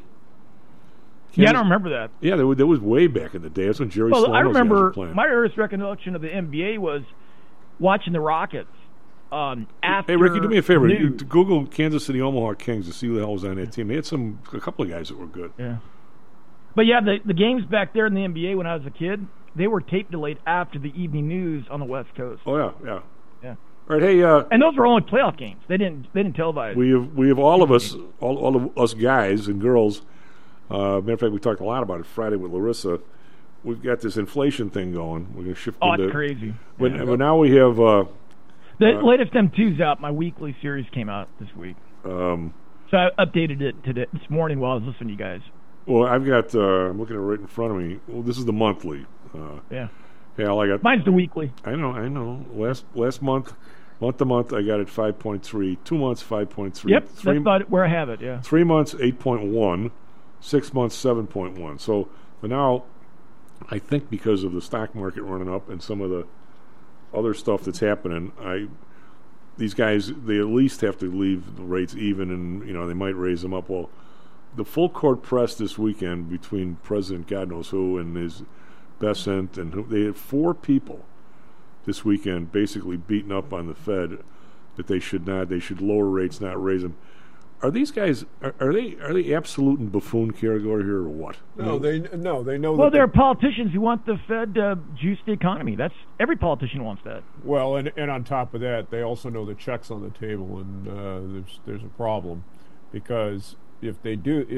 I don't remember that. Yeah, that was way back in the day. That's when Jerry Sloan was playing. I remember my earliest recollection of the NBA was watching the Rockets. After hey, Ricky, do me a favor. Google Kansas City Omaha Kings to see who the hell was on that team. They had a couple of guys that were good. Yeah. But yeah, the games back there in the NBA when I was a kid, they were tape delayed after the evening news on the West Coast. Oh yeah. Yeah. All right, hey. And those were only playoff games. They didn't televise. We have all of us guys and girls. Matter of fact, we talked a lot about it Friday with Larissa. We've got this inflation thing going. We're going to shift. It's crazy. But now we have the latest M2's out. My weekly series came out this week. So I updated it today this morning while I was listening to you guys. Well, I've got. I'm looking at it right in front of me. Well, this is the monthly. Yeah. Yeah, all I got. Mine's the weekly. I know. Last month to month, I got it 5.3. 2 months, 5.3. Yep, that's about where I have it. Yeah. 3 months, 8.1. 6 months, 7.1. So for now, I think because of the stock market running up and some of the other stuff that's happening, these guys they at least have to leave the rates even, and they might raise them up. Well, the full court press this weekend between President God knows who and his Bessent and they had 4 people this weekend basically beating up on the Fed that they should lower rates, not raise them. Are these guys are they absolute and buffoon category here or what? No, they know. Well, there are politicians who want the Fed to juice the economy. That's every politician wants that. Well, and on top of that, they also know the check's on the table, and there's a problem because if they do,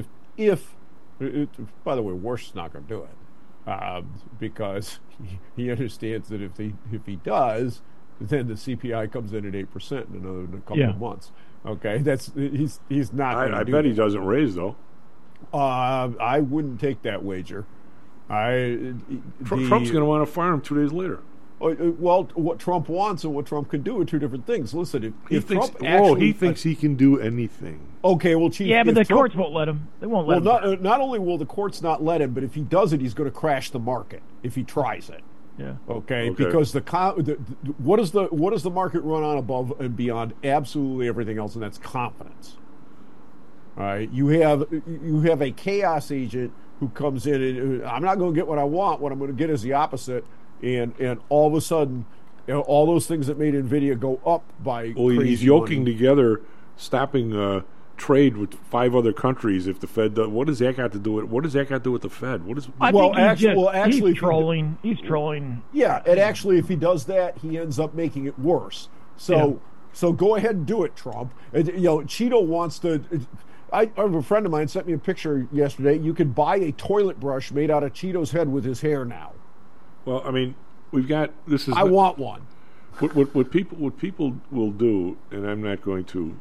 by the way, Warsh's not going to do it because he understands that if he does, then the CPI comes in at 8% in a couple of months. Okay, he's not. I bet he doesn't raise though. I wouldn't take that wager. Trump's going to want to fire him 2 days later. Well, what Trump wants and what Trump can do are two different things. Listen, if Trump he thinks he can do anything. Okay, well, Chief. Yeah, but the courts won't let him. They won't let him. Well, not only will the courts not let him, but if he does it, he's going to crash the market if he tries it. Yeah. Okay. Because what does the market run on above and beyond absolutely everything else, and that's confidence. All right. You have a chaos agent who comes in and I'm not going to get what I want. What I'm going to get is the opposite, and all of a sudden, all those things that made NVIDIA go up by. Well, he's yoking together, stopping trade with 5 other countries if the Fed does. What does that got to do with? What does that got to do with the Fed? What is? I Well, think actually, he's trolling. He's trolling. Yeah, and actually, if he does that, he ends up making it worse. So go ahead and do it, Trump. Cheeto wants to. I have a friend of mine sent me a picture yesterday. You could buy a toilet brush made out of Cheeto's head with his hair now. Well, I mean, we've got this. I want one. What people will do, and I'm not going to.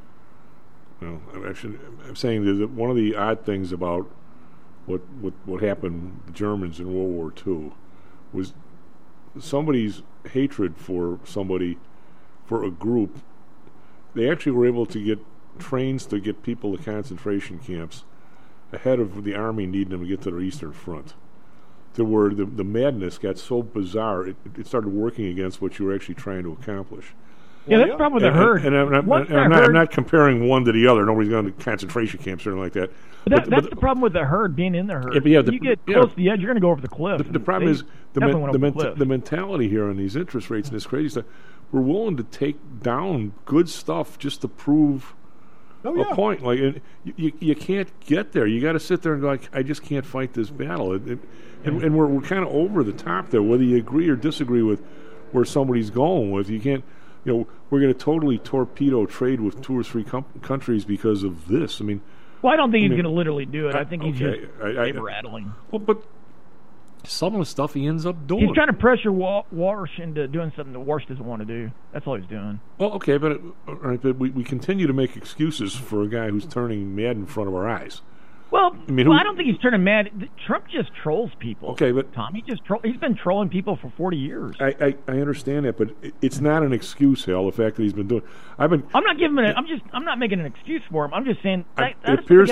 I'm saying that one of the odd things about what happened to the Germans in World War II was somebody's hatred for somebody, for a group. They actually were able to get trains to get people to concentration camps ahead of the army needing them to get to their Eastern Front. To where the madness got so bizarre, it started working against what you were actually trying to accomplish. Yeah, that's the problem with the herd. And I'm not comparing one to the other. Nobody's going to concentration camps or anything like that. But that's the problem with the herd, being in the herd. Yeah, you get close to the edge, you're going to go over the cliff. The problem is the mentality here on these interest rates and this crazy stuff. We're willing to take down good stuff just to prove a point. Like you can't get there. You got to sit there and go, like, I just can't fight this battle. And we're kind of over the top there, whether you agree or disagree with where somebody's going with. You can't. We're going to totally torpedo trade with 2 or 3 countries because of this. I mean, well, I don't think he's going to literally do it. I think he's just rattling. Well, but some of the stuff he ends up doing. He's trying to pressure Walsh into doing something that Walsh doesn't want to do. That's all he's doing. Well, okay, but we continue to make excuses for a guy who's turning mad in front of our eyes. Well, I don't think he's turning mad. Trump just trolls people. Okay, but Tom, he's been trolling people for 40 years. I understand that, but it's not an excuse, Hal. The fact that he's been doing. I'm not giving it. I'm not making an excuse for him. I'm just saying that it appears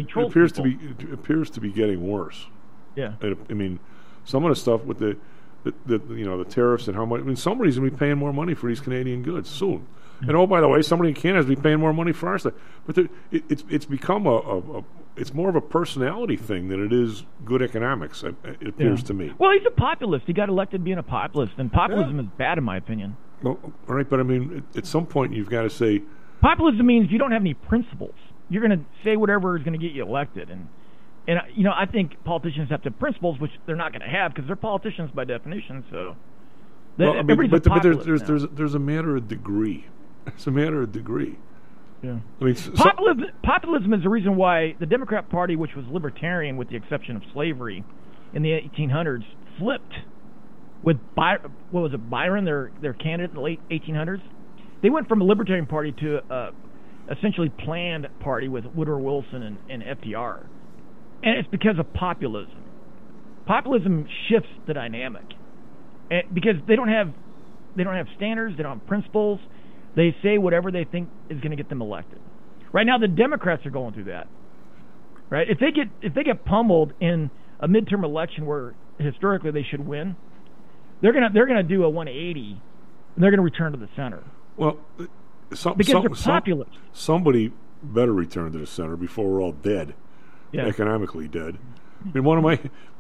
to be getting worse. Yeah. I mean, some of the stuff with the tariffs and how much. I mean, somebody's going to be paying more money for these Canadian goods soon. And oh, by the way, somebody in Canada is going to be paying more money for our stuff. But it's become it's more of a personality thing than it is good economics. It appears to me. Well, he's a populist. He got elected being a populist, and populism is bad, in my opinion. Well, all right, but I mean, at some point you've got to say populism means you don't have any principles. You're going to say whatever is going to get you elected, and I think politicians have to have principles, which they're not going to have because they're politicians by definition. So, everybody's a populist now. There's a matter of degree. It's a matter of degree. Yeah. I mean, populism is the reason why the Democrat Party, which was libertarian with the exception of slavery in the 1800s, flipped with Byron, their candidate in the late 1800s. They went from a libertarian party to a essentially planned party with Woodrow Wilson and FDR. And it's because of populism. Populism shifts the dynamic. Because they don't have standards, they don't have principles. They say whatever they think is going to get them elected. Right now, the Democrats are going through that. Right? If they get pummeled in a midterm election where historically they should win, they're gonna do a 180, and they're going to return to the center. Well, because they're populist. Somebody better return to the center before we're all dead, economically dead. I mean, one of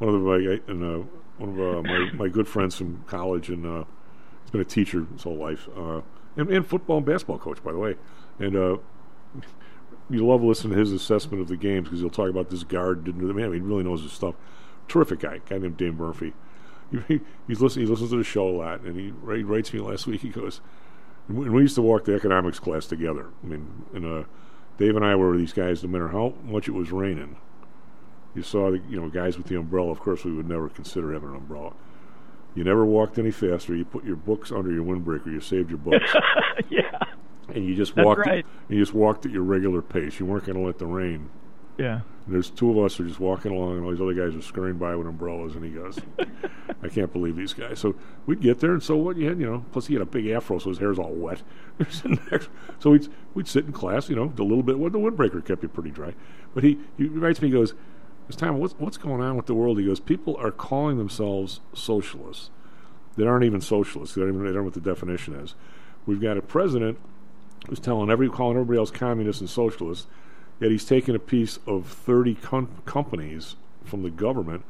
my good friends from college, and he's been a teacher his whole life. And football and basketball coach, by the way. And you love listening to his assessment of the games because he'll talk about this guard didn't do the man. He really knows his stuff. Terrific guy named Dave Murphy. He listens to the show a lot, and he writes me last week. He goes, and we used to walk the economics class together. I mean, and Dave and I were these guys. No matter how much it was raining, you saw guys with the umbrella. Of course, we would never consider having an umbrella. You never walked any faster. You put your books under your windbreaker. You saved your books. Yeah. And you just walked. Right. You just walked at your regular pace. You weren't going to let the rain. Yeah. And there's 2 of us who are just walking along, and all these other guys are scurrying by with umbrellas. And he goes, "I can't believe these guys." So we'd get there, and so what? You had, plus he had a big afro, so his hair's all wet. So we'd sit in class, the little bit. Well, the windbreaker kept you pretty dry. But he writes me, he goes, Tom, what's going on with the world? He goes, people are calling themselves socialists that aren't even socialists. They don't know what the definition is. We've got a president who's calling everybody else communists and socialists, yet he's taking a piece of 30 companies from the government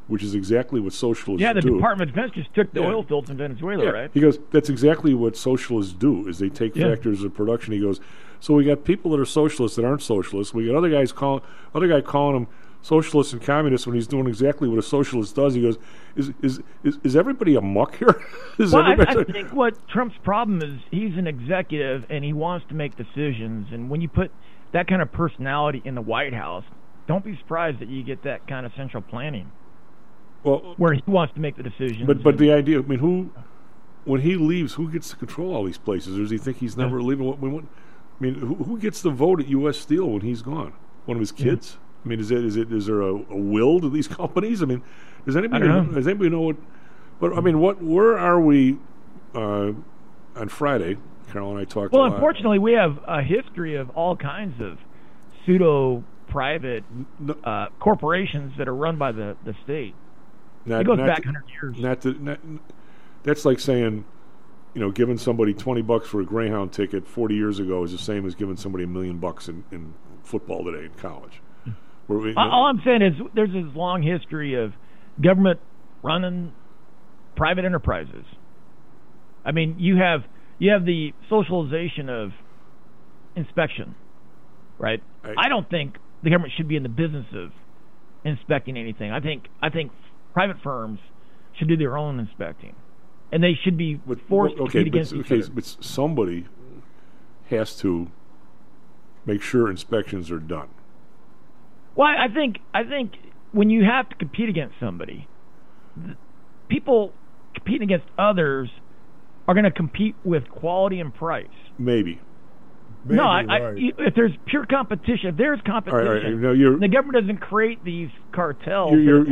which is exactly what socialists do. Yeah, the Department of Defense just took the oil fields in Venezuela, right? He goes, that's exactly what socialists do, is they take factors of production. He goes, so we got people that are socialists that aren't socialists. We got other guy calling them socialists and communists when he's doing exactly what a socialist does. He goes, is everybody a muck here? I think what Trump's problem is, he's an executive and he wants to make decisions. And when you put that kind of personality in the White House, don't be surprised that you get that kind of central planning. Well, where he wants to make the decisions. But the idea, I mean, when he leaves, who gets to control all these places? Or does he think he's never leaving? I mean, who gets the vote at U.S. Steel when he's gone? One of his kids? I mean, is there a will to these companies? I mean, does anybody know what? But I mean, where are we on Friday? Carol and I talked. Well, unfortunately, we have a history of all kinds of pseudo-private corporations that are run by the state. It goes back 100 years. That's like saying, giving somebody $20 for a Greyhound ticket 40 years ago is the same as giving somebody $1 million in football today in college. All I'm saying is there's this long history of government running private enterprises. I mean, you have the socialization of inspection, right? I don't think the government should be in the business of inspecting anything. I think private firms should do their own inspecting, and they should be forced to compete against each other. But somebody has to make sure inspections are done. Well, I think when you have to compete against somebody, people competing against others are going to compete with quality and price. Maybe. No, if there's pure competition, if there's competition, the government doesn't create these cartels.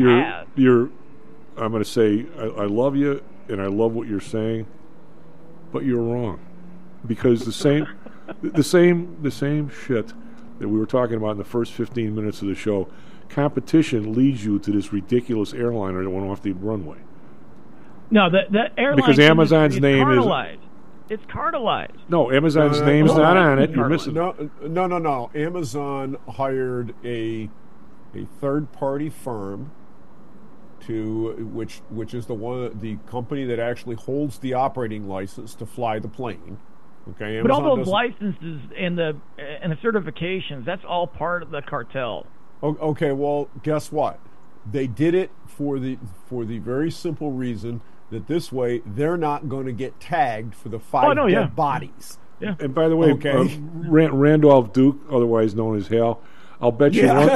I'm going to say I love you and I love what you're saying, but you're wrong, because the same shit that we were talking about in the first 15 minutes of the show, competition leads you to this ridiculous airliner that went off the runway. No, the airline, because Amazon's name cartelized. It's cartelized. No, Amazon's name's not on it. You're missing. No. Amazon hired a third-party firm which is the company that actually holds the operating license to fly the plane. Okay, Amazon, but all those licenses and the certifications, that's all part of the cartel. Okay, well, guess what? They did it for the very simple reason that this way they're not going to get tagged for the five dead bodies. Yeah. And by the way, Randolph Duke, otherwise known as Hal, I'll bet you I'll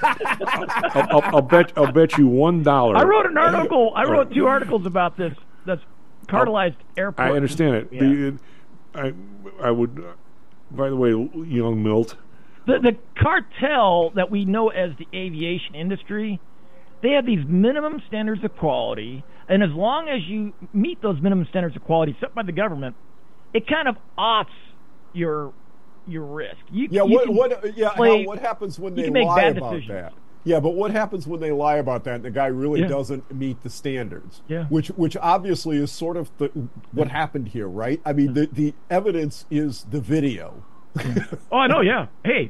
bet you $1. I wrote an article. I wrote 2 articles about this. That's cartelized airport. I understand it. Yeah. I would. By the way, young Milt. The cartel that we know as the aviation industry, they have these minimum standards of quality, and as long as you meet those minimum standards of quality set by the government, it kind of offs your risk. What happens when they lie about that? Yeah, but what happens when they lie about that and the guy really doesn't meet the standards? Yeah. Which obviously is sort of what happened here, right? I mean, the evidence is the video. Oh, I know. Yeah. Hey,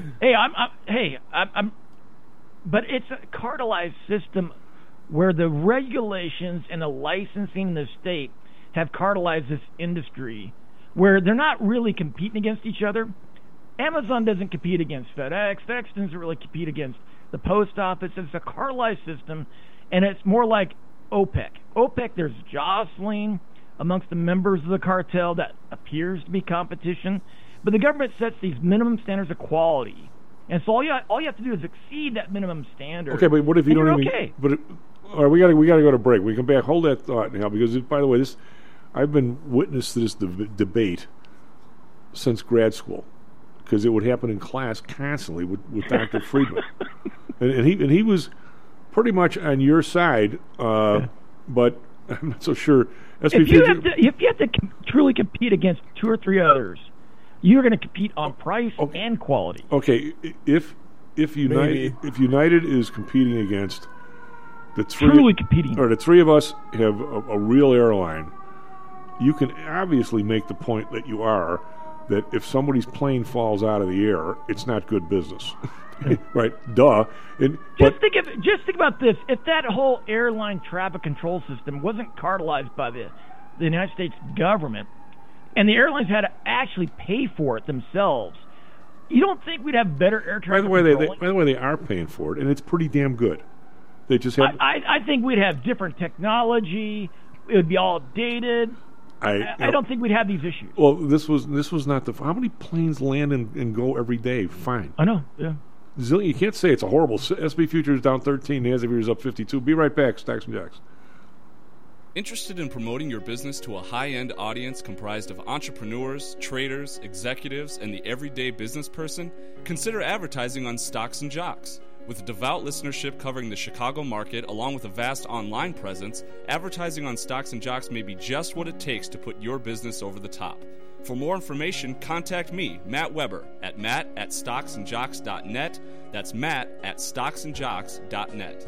I'm. But it's a cartelized system where the regulations and the licensing in the state have cartelized this industry, where they're not really competing against each other. Amazon doesn't compete against FedEx. FedEx doesn't really compete against the post office. It's a cartelized system, and it's more like OPEC. OPEC, there's jostling amongst the members of the cartel that appears to be competition, but the government sets these minimum standards of quality, and so all you have to do is exceed that minimum standard. Okay, but what if you don't even? Okay. But all right, we got to go to break. We come back. Hold that thought now, because by the way, I've been witness to this debate since grad school, because it would happen in class constantly with Dr. Friedman, and he was pretty much on your side, but I'm not so sure. If you have to truly compete against 2 or 3 others, you're going to compete on price and quality. Okay, if United is competing against the 3, truly competing, or the 3 of us have a real airline, you can obviously make the point that if somebody's plane falls out of the air, it's not good business. Right, duh. Just think about this. If that whole airline traffic control system wasn't cartelized by the United States government, and the airlines had to actually pay for it themselves, you don't think we'd have better air traffic control? By the way, they are paying for it, and it's pretty damn good. They just have. I think we'd have different technology. It would be all dated. I don't think we'd have these issues. Well, this was not the. How many planes land and go every day? Fine. I know. Yeah. You can't say it's a horrible. SB futures down 13. NASDAQ futures up 52. Be right back. Stacks and Jacks. Interested in promoting your business to a high-end audience comprised of entrepreneurs, traders, executives, and the everyday business person? Consider advertising on Stocks and Jocks. With a devout listenership covering the Chicago market, along with a vast online presence, advertising on Stocks and Jocks may be just what it takes to put your business over the top. For more information, contact me, Matt Weber, at matt@stocksandjocks.net. That's matt@stocksandjocks.net.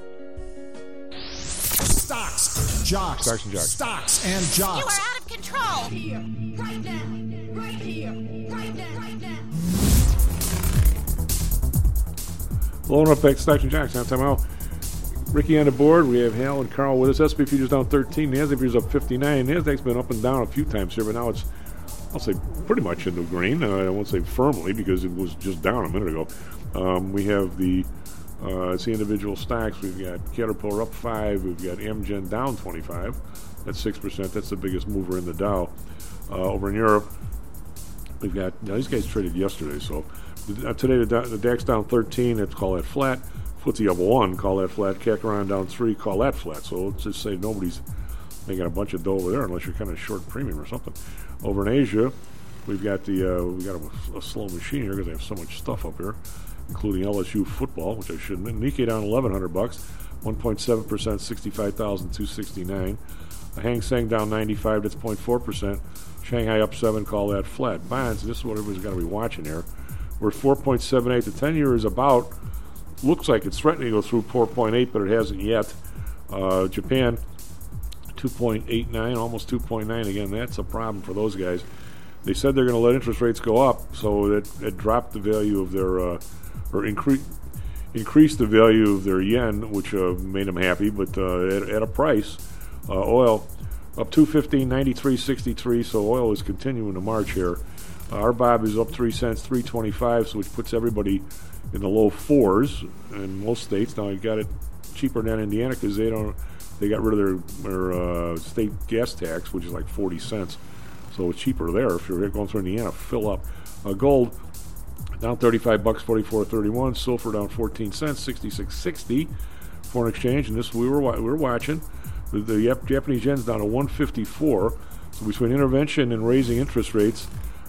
Stocks, Jocks, Stocks and Jocks. Stocks and Jocks. You are out of control. Here, right now, right here, right now, right now. Blowing up back Stocks and Jocks. Halftime out. Ricky on the board. We have Hal and Carl with us. SB futures down 13. NASDAQ futures up 59. NASDAQ's been up and down a few times here, but now it's, I'll say, pretty much in the green. I won't say firmly because it was just down a minute ago. We have it's the individual stocks. We've got Caterpillar up 5. We've got Amgen down 25. That's 6%. That's the biggest mover in the Dow. Over in Europe, we've got, now these guys traded yesterday, so today the DAX down 13. Let's call that flat. FTSE up 1. Call that flat. CAC around down 3. Call that flat. So let's just say nobody's making a bunch of dough over there unless you're kind of short premium or something. Over in Asia, we've got a slow machine here because they have so much stuff up here, including LSU football, which I shouldn't. Nikkei down $1,100, 1.7%, 65,269. Hang Seng down 95, that's 0.4%. Shanghai up 7, call that flat. Bonds, this is what everybody's got to be watching here. We're at 4.78. The 10-year is about, looks like it's threatening to go through 4.8, but it hasn't yet. Japan, 2.89, almost 2.9. Again, that's a problem for those guys. They said they're going to let interest rates go up, so it dropped the value of their, or increased the value of their yen, which made them happy, but at a price. Oil up 215, 93.63, so oil is continuing to march here. Our Bob is up 3 cents, 3.25, so which puts everybody in the low 4s in most states. Now you got it cheaper than Indiana because they got rid of their state gas tax, which is like 40 cents. So it's cheaper there. If you're going through Indiana, fill up. Gold down $35, 44.31. Silver down 14 cents, 66.60. Foreign exchange, and this we were watching. The Japanese yen's down to 154. So between intervention and raising interest rates,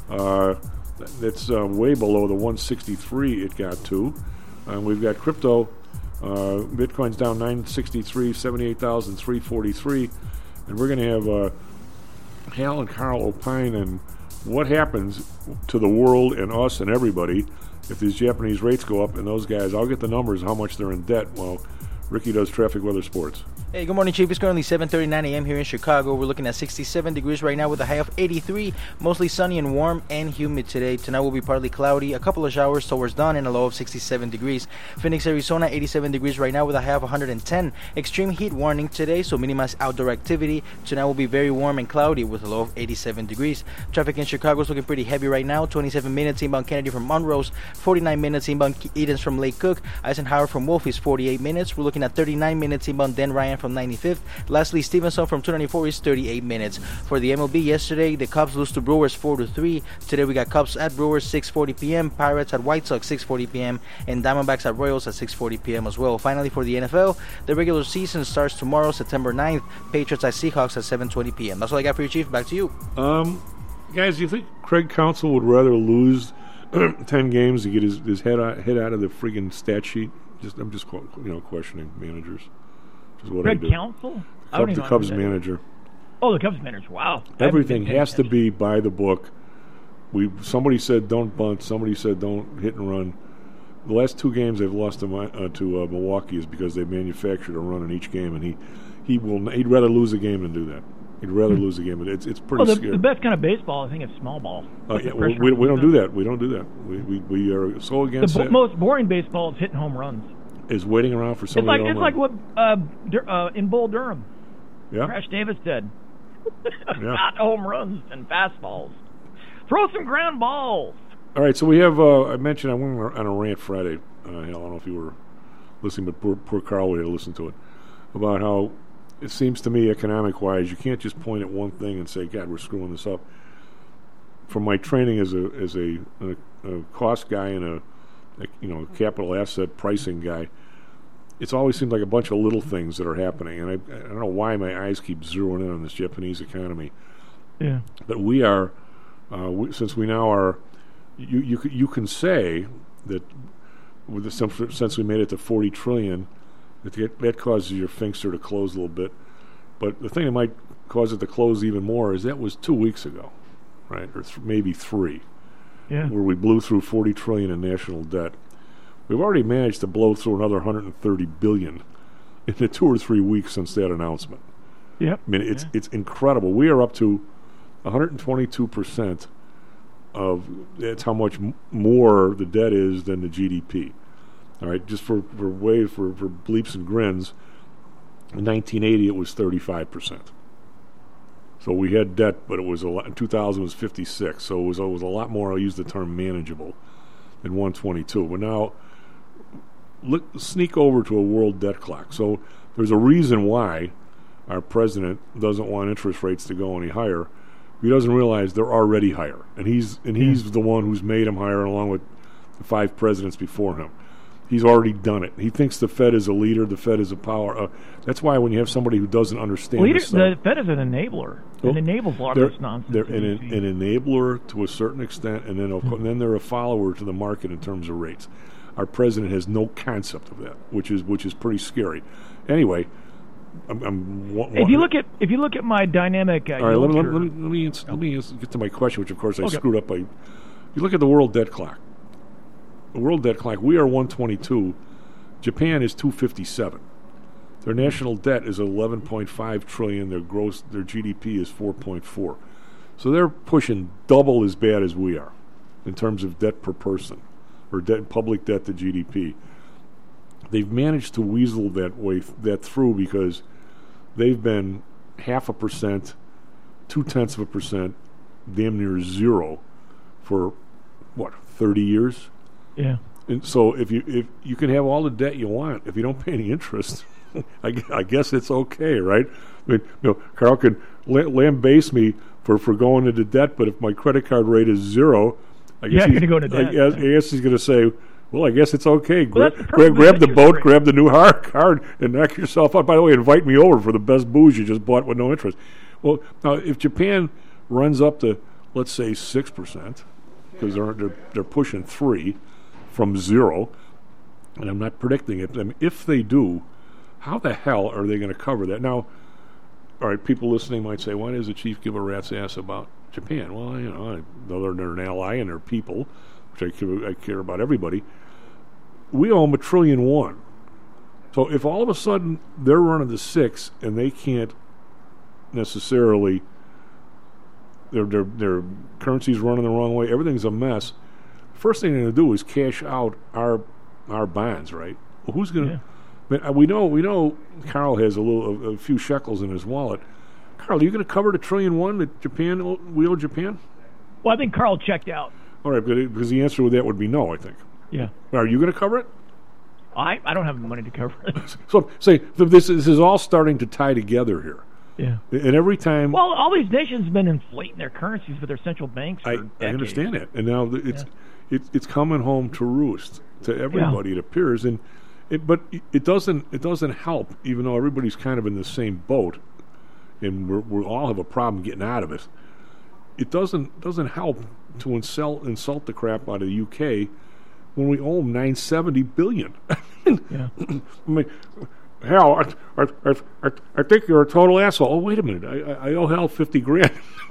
that's way below the 163 it got to. And we've got crypto. Bitcoin's down 963, 78,343. And we're going to have Hal and Carl opine on what happens to the world and us and everybody if these Japanese rates go up and those guys, I'll get the numbers, how much they're in debt. Well, Ricky does traffic, weather, sports. Hey, good morning, Chief. It's currently 7:39 a.m. here in Chicago. We're looking at 67 degrees right now with a high of 83. Mostly sunny and warm and humid today. Tonight will be partly cloudy. A couple of showers towards dawn and a low of 67 degrees. Phoenix, Arizona, 87 degrees right now with a high of 110. Extreme heat warning today, so minimize outdoor activity. Tonight will be very warm and cloudy with a low of 87 degrees. Traffic in Chicago is looking pretty heavy right now. 27 minutes inbound Kennedy from Monrose. 49 minutes inbound Edens from Lake Cook. Eisenhower from Wolf is 48 minutes. We're looking at 39 minutes inbound Dan Ryan from 95th. Lastly, Stevenson from 294 is 38 minutes. For the MLB yesterday, the Cubs lose to Brewers 4-3. Today we got Cubs at Brewers 6:40 p.m., Pirates at White Sox 6:40 p.m., and Diamondbacks at Royals at 6:40 p.m. as well. Finally, for the NFL, the regular season starts tomorrow, September 9th. Patriots at Seahawks at 7:20 p.m. That's all I got for you, Chief. Back to you. Guys, do you think Craig Counsell would rather lose 10 games to get his head out of the friggin' stat sheet? I'm just questioning managers. Craig Counsell? The Cubs manager. Oh, the Cubs manager. Wow. Everything has to be by the book. Somebody said don't bunt. Somebody said don't hit and run. The last 2 games they've lost to Milwaukee is because they manufactured a run in each game, and he'd rather lose a game than do that. You'd rather lose the game, but it's pretty Well, scary. the best kind of baseball, I think, is small ball. Yeah, we don't do that. We don't do that. We are so against The that. most boring baseball is hitting home runs. Is waiting around for somebody to It's like what in Bull Durham, Yeah. Crash Davis said. Yeah. Not home runs and fastballs. Throw some ground balls. All right, so we have. I mentioned I went on a rant Friday. I don't know if you were listening, but poor Carl we had to listen to it about how it seems to me, economic-wise, you can't just point at one thing and say, "God, we're screwing this up." From my training as a cost guy and a capital asset pricing guy, it's always seemed like a bunch of little things that are happening, and I don't know why my eyes keep zeroing in on this Japanese economy. Yeah, but we are, since we now are. You can say that since we made it to 40 trillion, that causes your Finkster to close a little bit. But the thing that might cause it to close even more is that was 2 weeks ago, right, or maybe 3, yeah, where we blew through 40 trillion in national debt. We've already managed to blow through another 130 billion in the 2 or 3 weeks since that announcement. Yep. I mean, it's incredible. We are up to 122%. That's how much more the debt is than the GDP. All right, just for bleeps and grins, in 1980 it was 35%. So we had debt, but it was a lot. In 2000 it was 56. So it was a lot more. I'll use the term manageable than 122. But now, sneak over to a world debt clock. So there's a reason why our president doesn't want interest rates to go any higher. He doesn't realize they're already higher, and he's the one who's made them higher, along with the 5 presidents before him. He's already done it. He thinks the Fed is a leader. The Fed is a power. That's why when you have somebody who doesn't understand this stuff, the Fed is an enabler. It enables a lot of this nonsense. They're an enabler to a certain extent, and then they're a follower to the market in terms of rates. Our president has no concept of that, which is pretty scary. Anyway. If you look at my dynamic, all right. Let me get to my question, which of course I screwed up. You look at the world debt clock. The world debt clock. We are 122. Japan is 257. Their national debt is 11.5 trillion. Their GDP is 4.4. So they're pushing double as bad as we are in terms of debt per person, or public debt to GDP. They've managed to weasel that through because they've been 0.5%, 0.2%, damn near zero for 30 years. Yeah. And so if you can have all the debt you want, if you don't pay any interest, I guess it's okay, right? I mean, Carl can lambaste me for going into debt, but if my credit card rate is 0, I guess he's going to go into debt. I guess he's going to say, well, I guess it's okay. Well, grab the boat, grab the new card, and knock yourself out. By the way, invite me over for the best booze you just bought with no interest. Well, now if Japan runs up to, let's say, 6%, because they're pushing 3 from 0, and I'm not predicting it. I mean, if they do, how the hell are they going to cover that? Now, all right, people listening might say, why does the chief give a rat's ass about Japan? Well, I know they're an ally and they're people, which I care about everybody. We owe them $1.1 trillion. So if all of a sudden they're running to 6 and they can't necessarily, their currency's running the wrong way, everything's a mess. First thing they're going to do is cash out our bonds, right? Well, who's going to? Yeah. We know. Carl has a few shekels in his wallet. Carl, are you going to cover the $1.1 trillion that we owe Japan? Well, I think Carl checked out. All right, because the answer to that would be no, I think. Yeah. Are you going to cover it? I don't have the money to cover it. So say this is all starting to tie together here. Yeah. And every time. Well, all these nations have been inflating their currencies with their central banks for decades. I understand that, and now it's coming home to roost to everybody. It appears, but it doesn't help, even though everybody's kind of in the same boat, and we all have a problem getting out of it. It doesn't help to insult the crap out of the UK when we owe them $970 billion. Yeah. I mean, Hal, I think you're a total asshole. Oh, wait a minute, I owe Hal $50,000.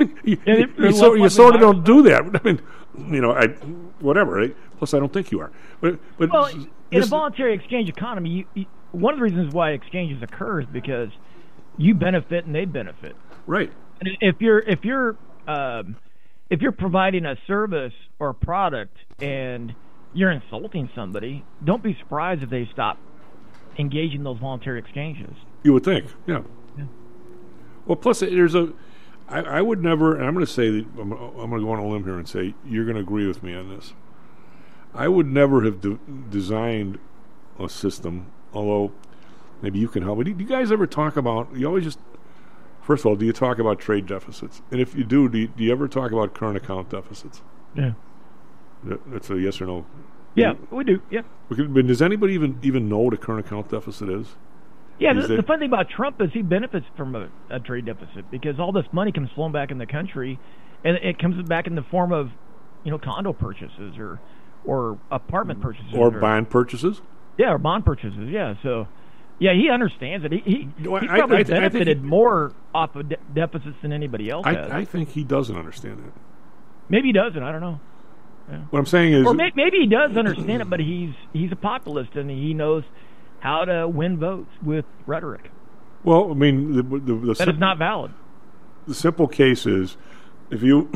you sort of don't do that. I mean, whatever. Right? Plus, I don't think you are. But well, in a voluntary exchange economy, one of the reasons why exchanges occur is because you benefit and they benefit. Right. And if you're providing a service or a product and you're insulting somebody, don't be surprised if they stop engaging those voluntary exchanges. You would think, yeah. Well, plus there's I would never, and I'm going to say that I'm going to go on a limb here and say you're going to agree with me on this. I would never have designed a system, although maybe you can help. But do you guys ever talk about? You always just. First of all, do you talk about trade deficits? And if you do you ever talk about current account deficits? Yeah. That's a yes or no. Yeah, we do. Yeah. But does anybody even know what a current account deficit is? Yeah, the funny thing about Trump is he benefits from a trade deficit because all this money comes flowing back in the country, and it comes back in the form of, condo purchases or apartment purchases or bond purchases. Yeah, or bond purchases. Yeah, so. Yeah, he understands it. He probably benefited more off of deficits than anybody else has. I think he doesn't understand it. Maybe he doesn't. I don't know. Yeah. What I'm saying is, or maybe he does understand it, but he's a populist and he knows how to win votes with rhetoric. Well, I mean, that is not valid. The simple case is, if you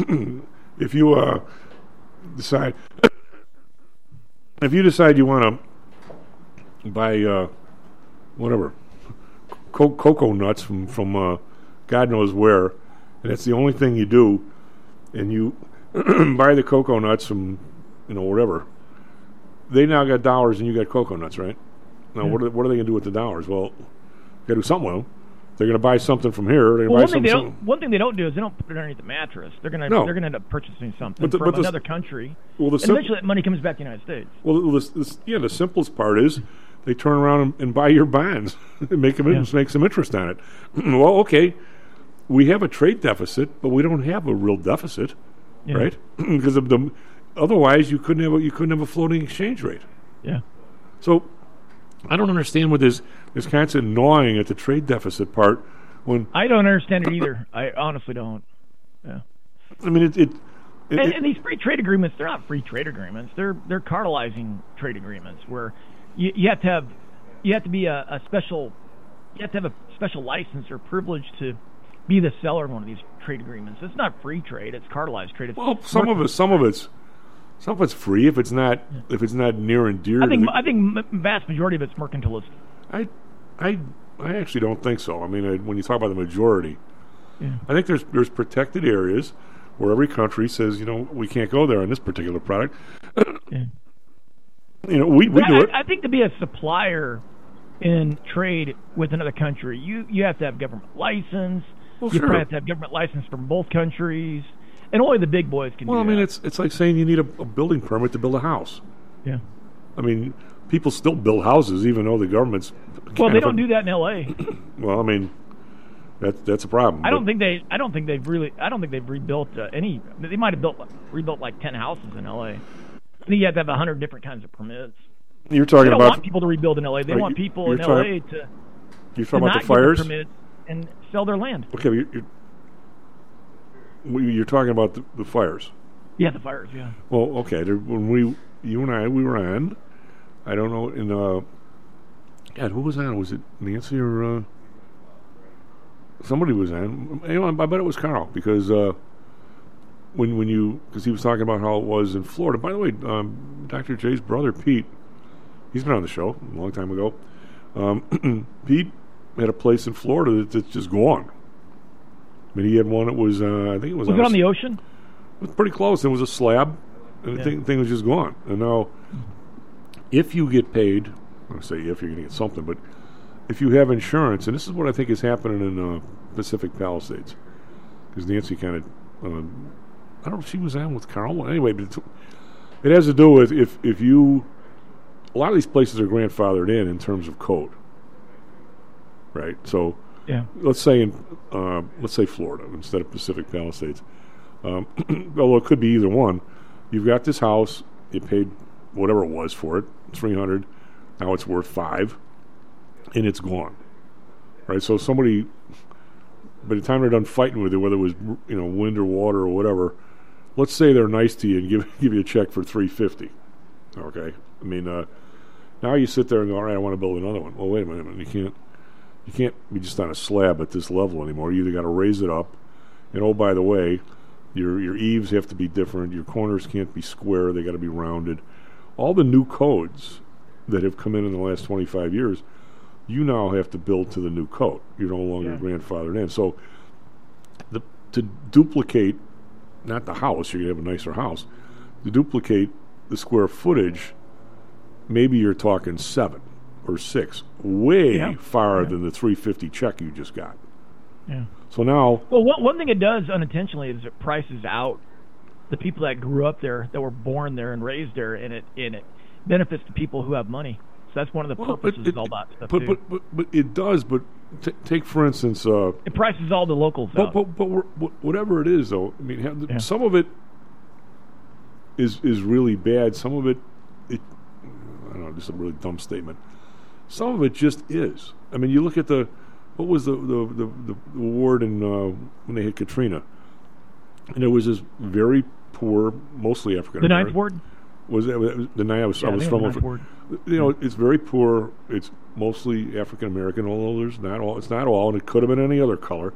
decide you want to buy. Whatever, cocoa nuts from God knows where, and that's the only thing you do, and you buy the cocoa nuts from wherever. They now got dollars and you got cocoa nuts, right? Now what are they going to do with the dollars? Well, got to do something with them. They're going to buy something from here. They're going to buy something. One thing they don't do is they don't put it underneath the mattress. They're going to end up purchasing something from another country. Well, eventually that money comes back to the United States. Well, the simplest part is. They turn around and buy your bonds and make some interest on it. Well, okay, we have a trade deficit, but we don't have a real deficit, right? Because of otherwise you couldn't have a floating exchange rate. Yeah. So I don't understand what this constant gnawing at the trade deficit part. When I don't understand it either. I honestly don't. Yeah. I mean and these free trade agreements—they're not free trade agreements. They're cartelizing trade agreements where. You have to have a special license or privilege to be the seller in one of these trade agreements. It's not free trade; it's cartelized trade. Well, some of it's free if it's not near and dear. I think vast majority of it's mercantilist. I actually don't think so. I mean, when you talk about the majority, I think there's protected areas where every country says we can't go there on this particular product. We do it. I think to be a supplier in trade with another country, you have to have government license. Well, you probably have to have government license from both countries, and only the big boys can do that. Well, I mean, it's like saying you need a building permit to build a house. Yeah. I mean, people still build houses even though the government's... Well, they don't do that in L.A. Well, I mean, that's a problem. I don't think they've rebuilt any... They might have rebuilt like 10 houses in L.A. I think you have to have 100 different kinds of permits. You're talking they don't about want people to rebuild in L.A. They want people in L.A. to you're talking about the fires permits and sell their land. Okay, you're talking about the fires. Yeah, the fires. Yeah. Well, okay. When you and I were on, I don't know in God, who was on? Was it Nancy or somebody was on? I bet it was Carl because. Because he was talking about how it was in Florida. By the way, Dr. J's brother, Pete, he's been on the show a long time ago. Pete had a place in Florida that's just gone. I mean, he had one that was, I think it was... Was it on the ocean? It was pretty close. It was a slab, and the thing was just gone. And now, if you get paid, I don't say if you're going to get something, but if you have insurance, and this is what I think is happening in Pacific Palisades, because Nancy kind of... I don't know if she was on with Carl. Anyway, but it has to do with if you... A lot of these places are grandfathered in terms of code. Right? So, let's say Florida instead of Pacific Palisades. Although it could be either one. You've got this house, you paid whatever it was for it, $300, now it's worth $5, and it's gone. Right? So somebody... By the time they're done fighting with you, whether it was wind or water or whatever, let's say they're nice to you and give you a check for $350. Okay, I mean, now you sit there and go, all right, I want to build another one. Well, wait a minute, you you can't be just on a slab at this level anymore. You either got to raise it up, and oh, by the way, your eaves have to be different. Your corners can't be square. They got to be rounded. All the new codes that have come in the last 25 years, you now have to build to the new code. You're no longer grandfathered in. So to duplicate, not the house, you're going to have a nicer house, to duplicate the square footage, maybe you're talking 7 or 6, way far than the $350 check you just got. Yeah. So now... Well, one thing it does unintentionally is it prices out the people that grew up there, that were born there and raised there, and it benefits the people who have money. So that's one of the purposes of all that stuff, too. But it does, but take, for instance... it prices all the locals out. But whatever it is, though, I mean, some of it is really bad. Some of it, I don't know, just a really dumb statement. Some of it just is. I mean, you look at what was the ward in when they hit Katrina, and there was this very poor, mostly African American. The Ninth Ward. Was it the night I was from? Ward. You know, it's very poor. It's mostly African American, although it's not all, and it could have been any other color.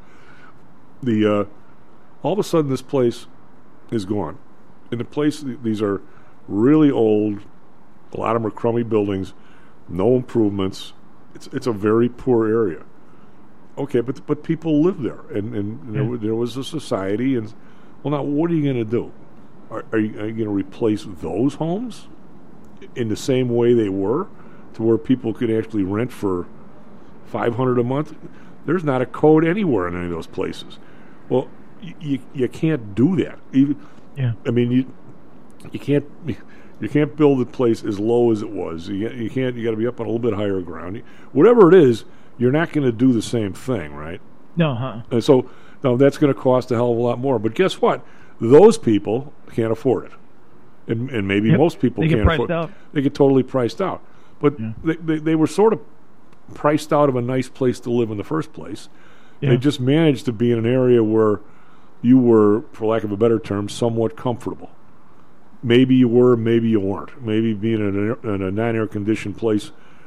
All of a sudden, this place is gone, and the place, these are really old. A lot of them are crummy buildings, no improvements. It's a very poor area. Okay, but people live there, and there was a society, and well, now what are you going to do? Are you going to replace those homes in the same way they were, to where people could actually rent for $500 a month? There's not a code anywhere in any of those places. Well, you can't do that. I mean, you can't build a place as low as it was. You can't. You got to be up on a little bit higher ground. Whatever it is, you're not going to do the same thing, right? No, And so now that's going to cost a hell of a lot more. But guess what? Those people can't afford it, and maybe most people can't afford it. They get totally priced out. But they were sort of priced out of a nice place to live in the first place. Yeah. They just managed to be in an area where you were, for lack of a better term, somewhat comfortable. Maybe you were, maybe you weren't. Maybe being in a non-air conditioned place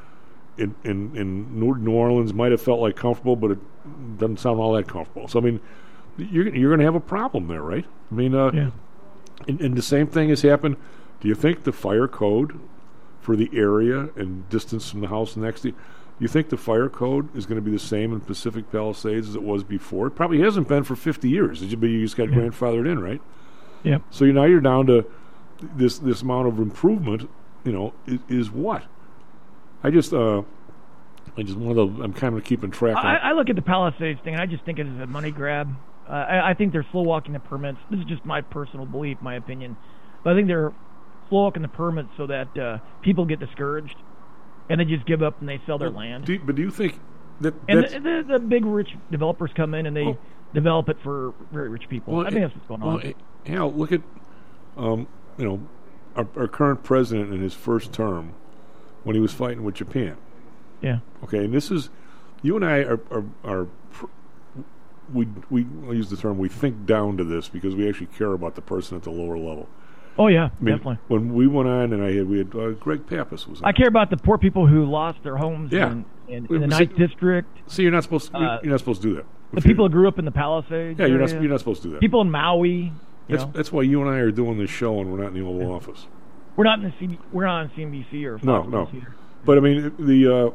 in New Orleans might have felt like comfortable, but it doesn't sound all that comfortable. So I mean, you're going to have a problem there, right? I mean, and the same thing has happened. Do you think the fire code for the area and distance from the house next to you, do you think the fire code is going to be the same in Pacific Palisades as it was before? It probably hasn't been for 50 years. But you just got grandfathered in, right? Yeah. So now you're down to this amount of improvement. You know, is what? I'm kind of keeping track. I look at the Palisades thing, and I just think it is a money grab. I think they're slow walking the permits. This is just my personal belief, my opinion. But I think they're slow walking the permits so that people get discouraged, and they just give up and they sell their land. But do you think that... And the big rich developers come in and they develop it for very rich people. I think that's what's going on. Hal, look at our current president in his first term when he was fighting with Japan. Yeah. Okay, and this is... You and I are we use the term, we think down to this because we actually care about the person at the lower level. Oh yeah, definitely. When we went on, and we had Greg Pappas was on. I care about the poor people who lost their homes in the Ninth District. See, you're not supposed to. You're not supposed to do that. The people who grew up in the Palisades. Yeah, you're not supposed to do that. People in Maui. That's why you and I are doing this show, and we're not in the Oval Office. We're not on CNBC or Fox no. News either. But I mean the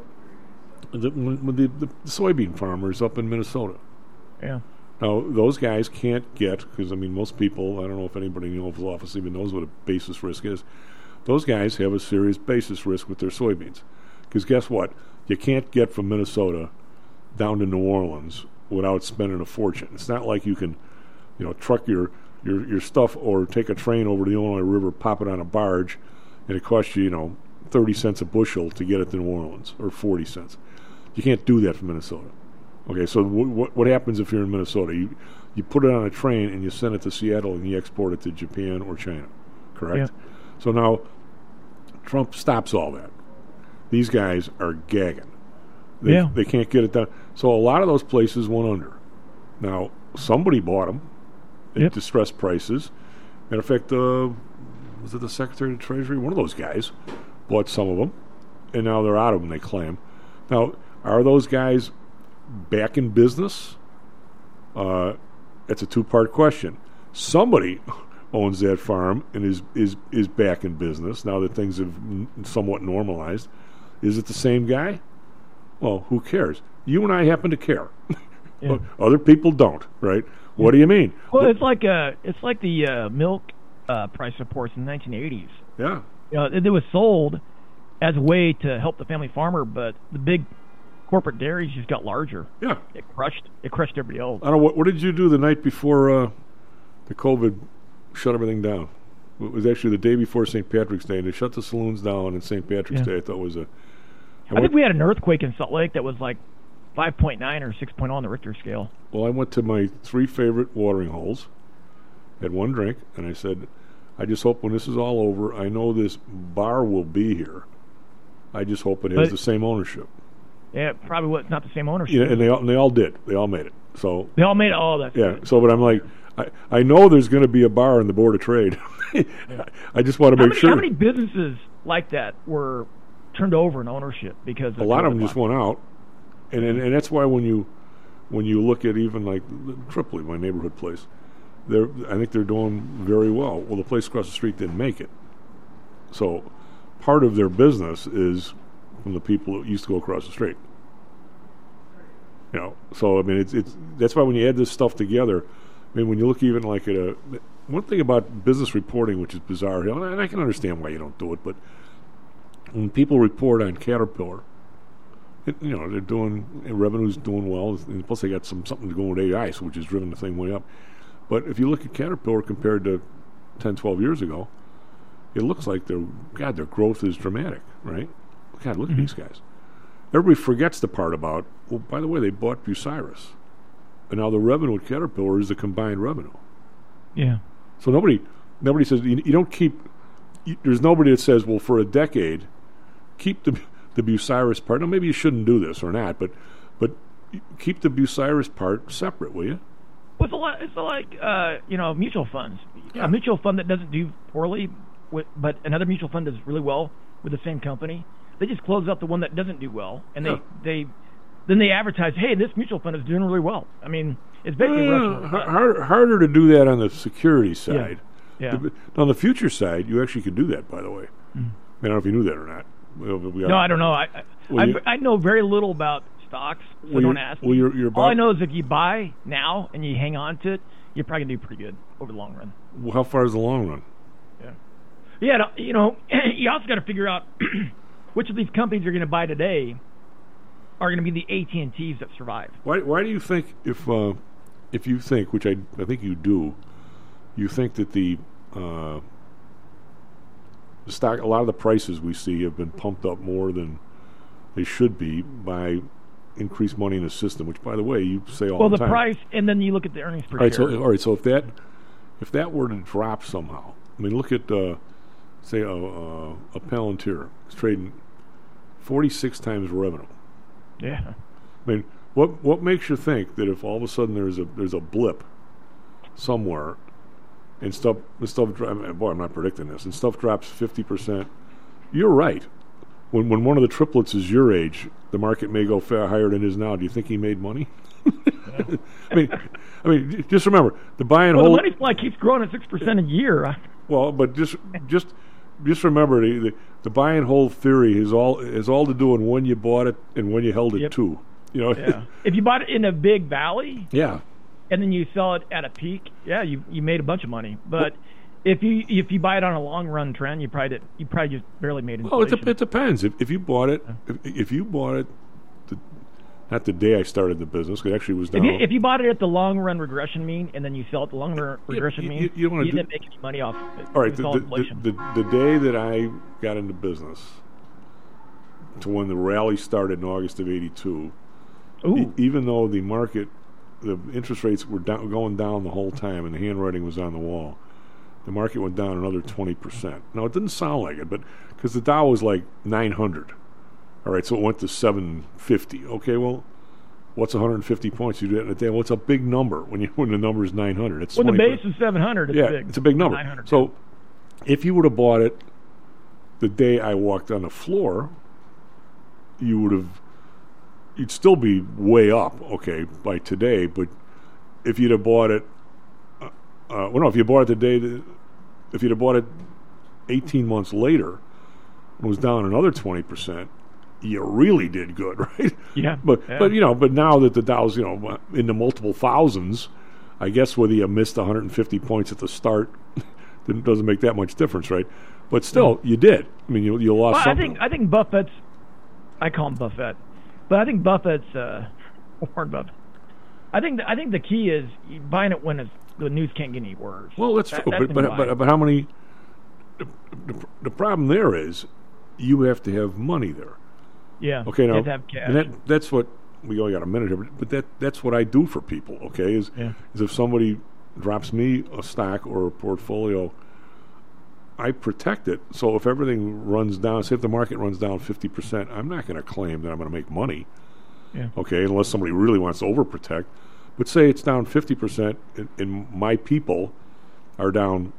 soybean farmers up in Minnesota. Yeah. Now, those guys can't get, because, I mean, most people, I don't know if anybody in the Oval Office even knows what a basis risk is. Those guys have a serious basis risk with their soybeans. Because guess what? You can't get from Minnesota down to New Orleans without spending a fortune. It's not like you can, truck your stuff or take a train over to the Illinois River, pop it on a barge, and it costs you, 30 cents a bushel to get it to New Orleans, or 40 cents. You can't do that from Minnesota. Okay, so what happens if you're in Minnesota? You put it on a train and you send it to Seattle and you export it to Japan or China, correct? Yeah. So now Trump stops all that. These guys are gagging. They can't get it done. So a lot of those places went under. Now, somebody bought them at distressed prices. Matter of fact, was it the Secretary of the Treasury? One of those guys bought some of them, and now they're out of them, they claim. Now, are those guys back in business? That's a two-part question. Somebody owns that farm and is back in business now that things have somewhat normalized. Is it the same guy? Well, who cares? You and I happen to care. Yeah. Other people don't, right? What do you mean? Well, it's like the milk price reports in the 1980s. Yeah. It was sold as a way to help the family farmer, but the big corporate dairies just got larger. Yeah. It crushed everybody else. I don't know, what did you do the night before the COVID shut everything down? It was actually the day before St. Patrick's Day, and they shut the saloons down on St. Patrick's Day. I thought was I think we had an earthquake in Salt Lake that was like 5.9 or 6.0 on the Richter scale. Well, I went to my 3 favorite watering holes, had one drink, and I said, I just hope when this is all over, I know this bar will be here. I just hope it has the same ownership. Yeah, probably was not the same ownership. Yeah, and they all did. They all made it. So they all made it. Oh, that's yeah. good. So, but I'm like, I know there's going to be a bar in the Board of Trade. I just want to make sure. How many businesses like that were turned over in ownership because a lot of them just went out, and that's why when you look at even like Tripoli, my neighborhood place, I think they're doing very well. Well, the place across the street didn't make it, so part of their business is from the people that used to go across the street. So I mean, it's that's why when you add this stuff together, I mean, when you look even like at one thing about business reporting, which is bizarre, and I can understand why you don't do it, but when people report on Caterpillar, they're doing revenue's doing well, and plus they got something to go with AI, which has driven the thing way up. But if you look at Caterpillar compared to 10, 12 years ago, it looks like their growth is dramatic, right? God, look at these guys. Everybody forgets the part about, well, by the way, they bought Bucyrus. And now the revenue at Caterpillar is the combined revenue. Yeah. So nobody says, you don't keep, there's nobody that says, well, for a decade, keep the Bucyrus part. Now, maybe you shouldn't do this or not, but keep the Bucyrus part separate, will you? Well, it's like mutual funds. Yeah. A mutual fund that doesn't do poorly, but another mutual fund does really well with the same company. They just close out the one that doesn't do well, and then they advertise, hey, this mutual fund is doing really well. I mean, it's basically harder to do that on the security side. Yeah. On the future side, you actually could do that, by the way. I don't know if you knew that or not. No, I don't know. I know very little about stocks, so don't ask me. All I know is if you buy now and you hang on to it, you're probably going to do pretty good over the long run. Well, how far is the long run? Yeah, you also got to figure out which of these companies you're going to buy today are going to be the AT&Ts that survive. Why do you think if you think, which I think you do, you think that the stock, a lot of the prices we see have been pumped up more than they should be by increased money in the system, which, by the way, you say all the time. Well, the price, and then you look at the earnings per share. All right, so if that were to drop somehow, I mean, look at, say, a Palantir. It's trading 46 times revenue. Yeah. I mean, what makes you think that if all of a sudden there's a blip somewhere and stuff boy, I'm not predicting this, and stuff drops 50%, you're right. When one of the triplets is your age, the market may go far higher than it is now. Do you think he made money? I mean, just remember the buy and hold. The money supply keeps growing at 6% a year. Well, but just remember the buy and hold theory is all to do with when you bought it and when you held it too. Yeah. If you bought it in a big valley, yeah, and then you sell it at a peak, yeah, you made a bunch of money. But if you buy it on a long run trend, you probably just barely made inflation. Well, it depends. If you bought it, if you bought it, not the day I started the business, it actually was down. If you bought it at the long run regression mean, and then you sell it at the long run regression mean, you didn't make any money off of it. All right, the day that I got into business to when the rally started in August of '82, even though the market, the interest rates were going down the whole time and the handwriting was on the wall, the market went down another 20%. Now, it didn't sound like it, but because the Dow was like 900. All right, so it went to 750. Okay, well, what's 150 points? You do that in a day. Well, it's a big number when the number is 900. It's when the base is 700. It's big. It's a big number. So, if you would have bought it the day I walked on the floor, you would have you'd still be way up, okay, by today. But if you'd have bought it, if you bought it today, if you'd have bought it 18 months later, it was down another 20%. You really did good, right? Yeah. But now that the Dow's in the multiple thousands, I guess whether you missed 150 points at the start, it doesn't make that much difference, right? But still, you did. I mean, you lost well, something. I think Buffett's. I call him Buffett, but I think Buffett's Warren Buffett. I think the key is buying it when the news can't get any worse. Well, that's true. But how many? The problem there is you have to have money there. Yeah. Okay. Now, you have to have cash. and that's what we only got a minute here. But that's what I do for people. Okay, is if somebody drops me a stock or a portfolio, I protect it. So if everything runs down, say if the market runs down 50%, I'm not going to claim that I'm going to make money. Yeah. Okay, unless somebody really wants to overprotect. But say it's down 50%, and my people are down.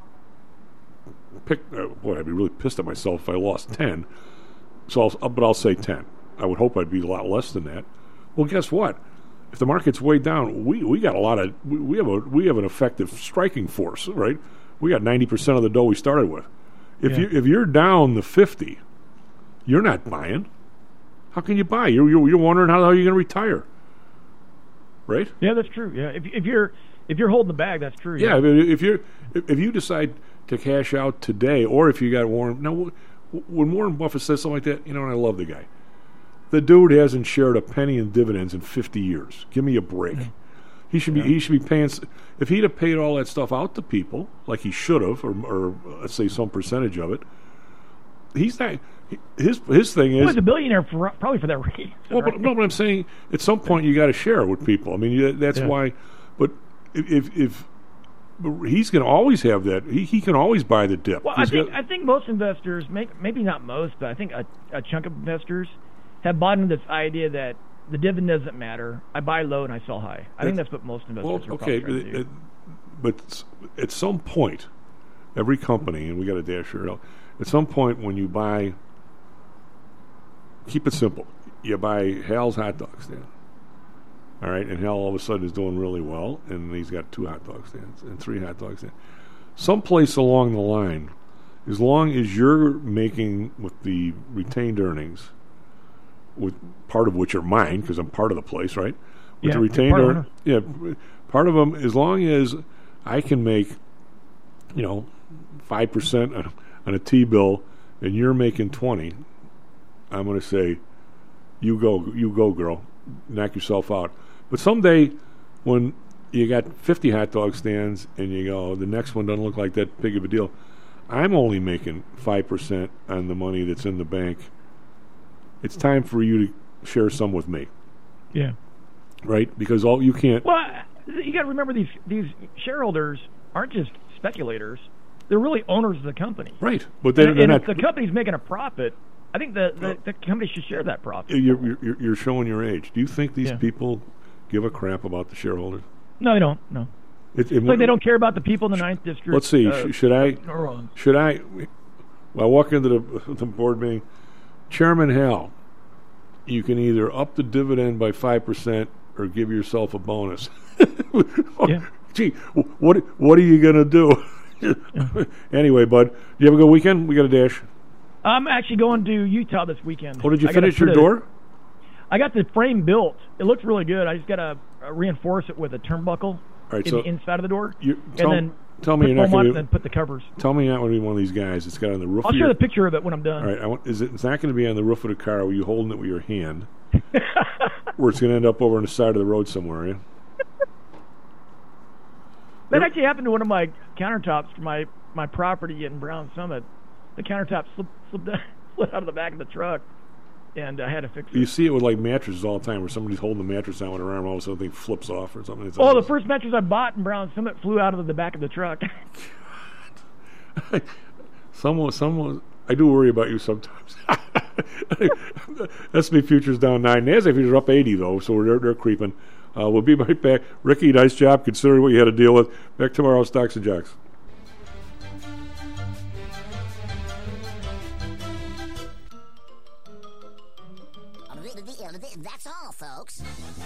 Boy, I'd be really pissed at myself if I lost 10. So, I'll say 10. I would hope I'd be a lot less than that. Well, guess what? If the market's way down, we got a lot of we have an effective striking force, right? We got 90% of the dough we started with. If you're down the 50, you're not buying. How can you buy? You're wondering how the hell you're going to retire, right? Yeah, that's true. Yeah, if you're holding the bag, that's true. Yeah, I mean, if you decide to cash out today, or if you got Warren. Now, when Warren Buffett says something like that, and I love the guy. The dude hasn't shared a penny in dividends in 50 years. Give me a break. Yeah. He should be paying. If he'd have paid all that stuff out to people like he should have, or let's say some percentage of it, he's not. His thing is. He's a billionaire probably for that reason. Well, right? but I'm saying at some point you got to share it with people. I mean, that's why. But if he's going to always have that, he can always buy the dip. Well, I think most investors, maybe not most, but I think a chunk of investors have bought into this idea that the dividend doesn't matter. I buy low and I sell high. I think that's what most investors are probably trying to do. But at some point, every company, and we got to dash here, at some point when you buy, keep it simple. You buy Hal's hot dog stand. All right, and Hal all of a sudden is doing really well, and he's got 2 hot dog stands and 3 hot dog stands. Someplace along the line, as long as you're making with the retained earnings, with part of which are mine because I'm part of the place, right? With the retained earnings, part of them. As long as I can make, 5% on a T-bill, and you're making 20, I'm going to say, you go, girl, knock yourself out. But someday, when you got 50 hot dog stands and you go, the next one doesn't look like that big of a deal, I'm only making 5% on the money that's in the bank. It's time for you to share some with me. Yeah. Right? Because you can't. Well, you got to remember these shareholders aren't just speculators; they're really owners of the company. Right. But they're not. If the company's making a profit, I think the company should share that profit. You're showing your age. Do you think these people give a crap about the shareholders? No, they don't. No. It's like they don't care about the people in the 9th district. Let's see. Should I? Well, I walk into the board meeting. Chairman Hal, you can either up the dividend by 5% or give yourself a bonus. Gee, what are you going to do? Anyway, bud, you have a good weekend? We got a dash. I'm actually going to Utah this weekend. Oh, did you finish your door? I got the frame built. It looks really good. I just got to reinforce it with a turnbuckle in the inside of the door. Tell me you're not going to and put the covers. Tell me you're not going to be one of these guys that's got on the roof. I'll show the picture of it when I'm done. All right, it's not going to be on the roof of the car where you holding it with your hand, where it's going to end up over on the side of the road somewhere. Yeah? That actually happened to one of my countertops for my property in Brown Summit. The countertop slipped out of the back of the truck, and I had to fix it. You see it with like mattresses all the time, where somebody's holding the mattress out with their arm, all of a sudden the thing flips off or something. The first mattress I bought in Brown Summit flew out of the back of the truck. Someone, I do worry about you sometimes. S&P futures down 9. NASDAQ futures up 80 though, so they're creeping. We'll be right back. Ricky, nice job considering what you had to deal with. Back tomorrow, Stocks and Jocks. That's all, folks. Jocks.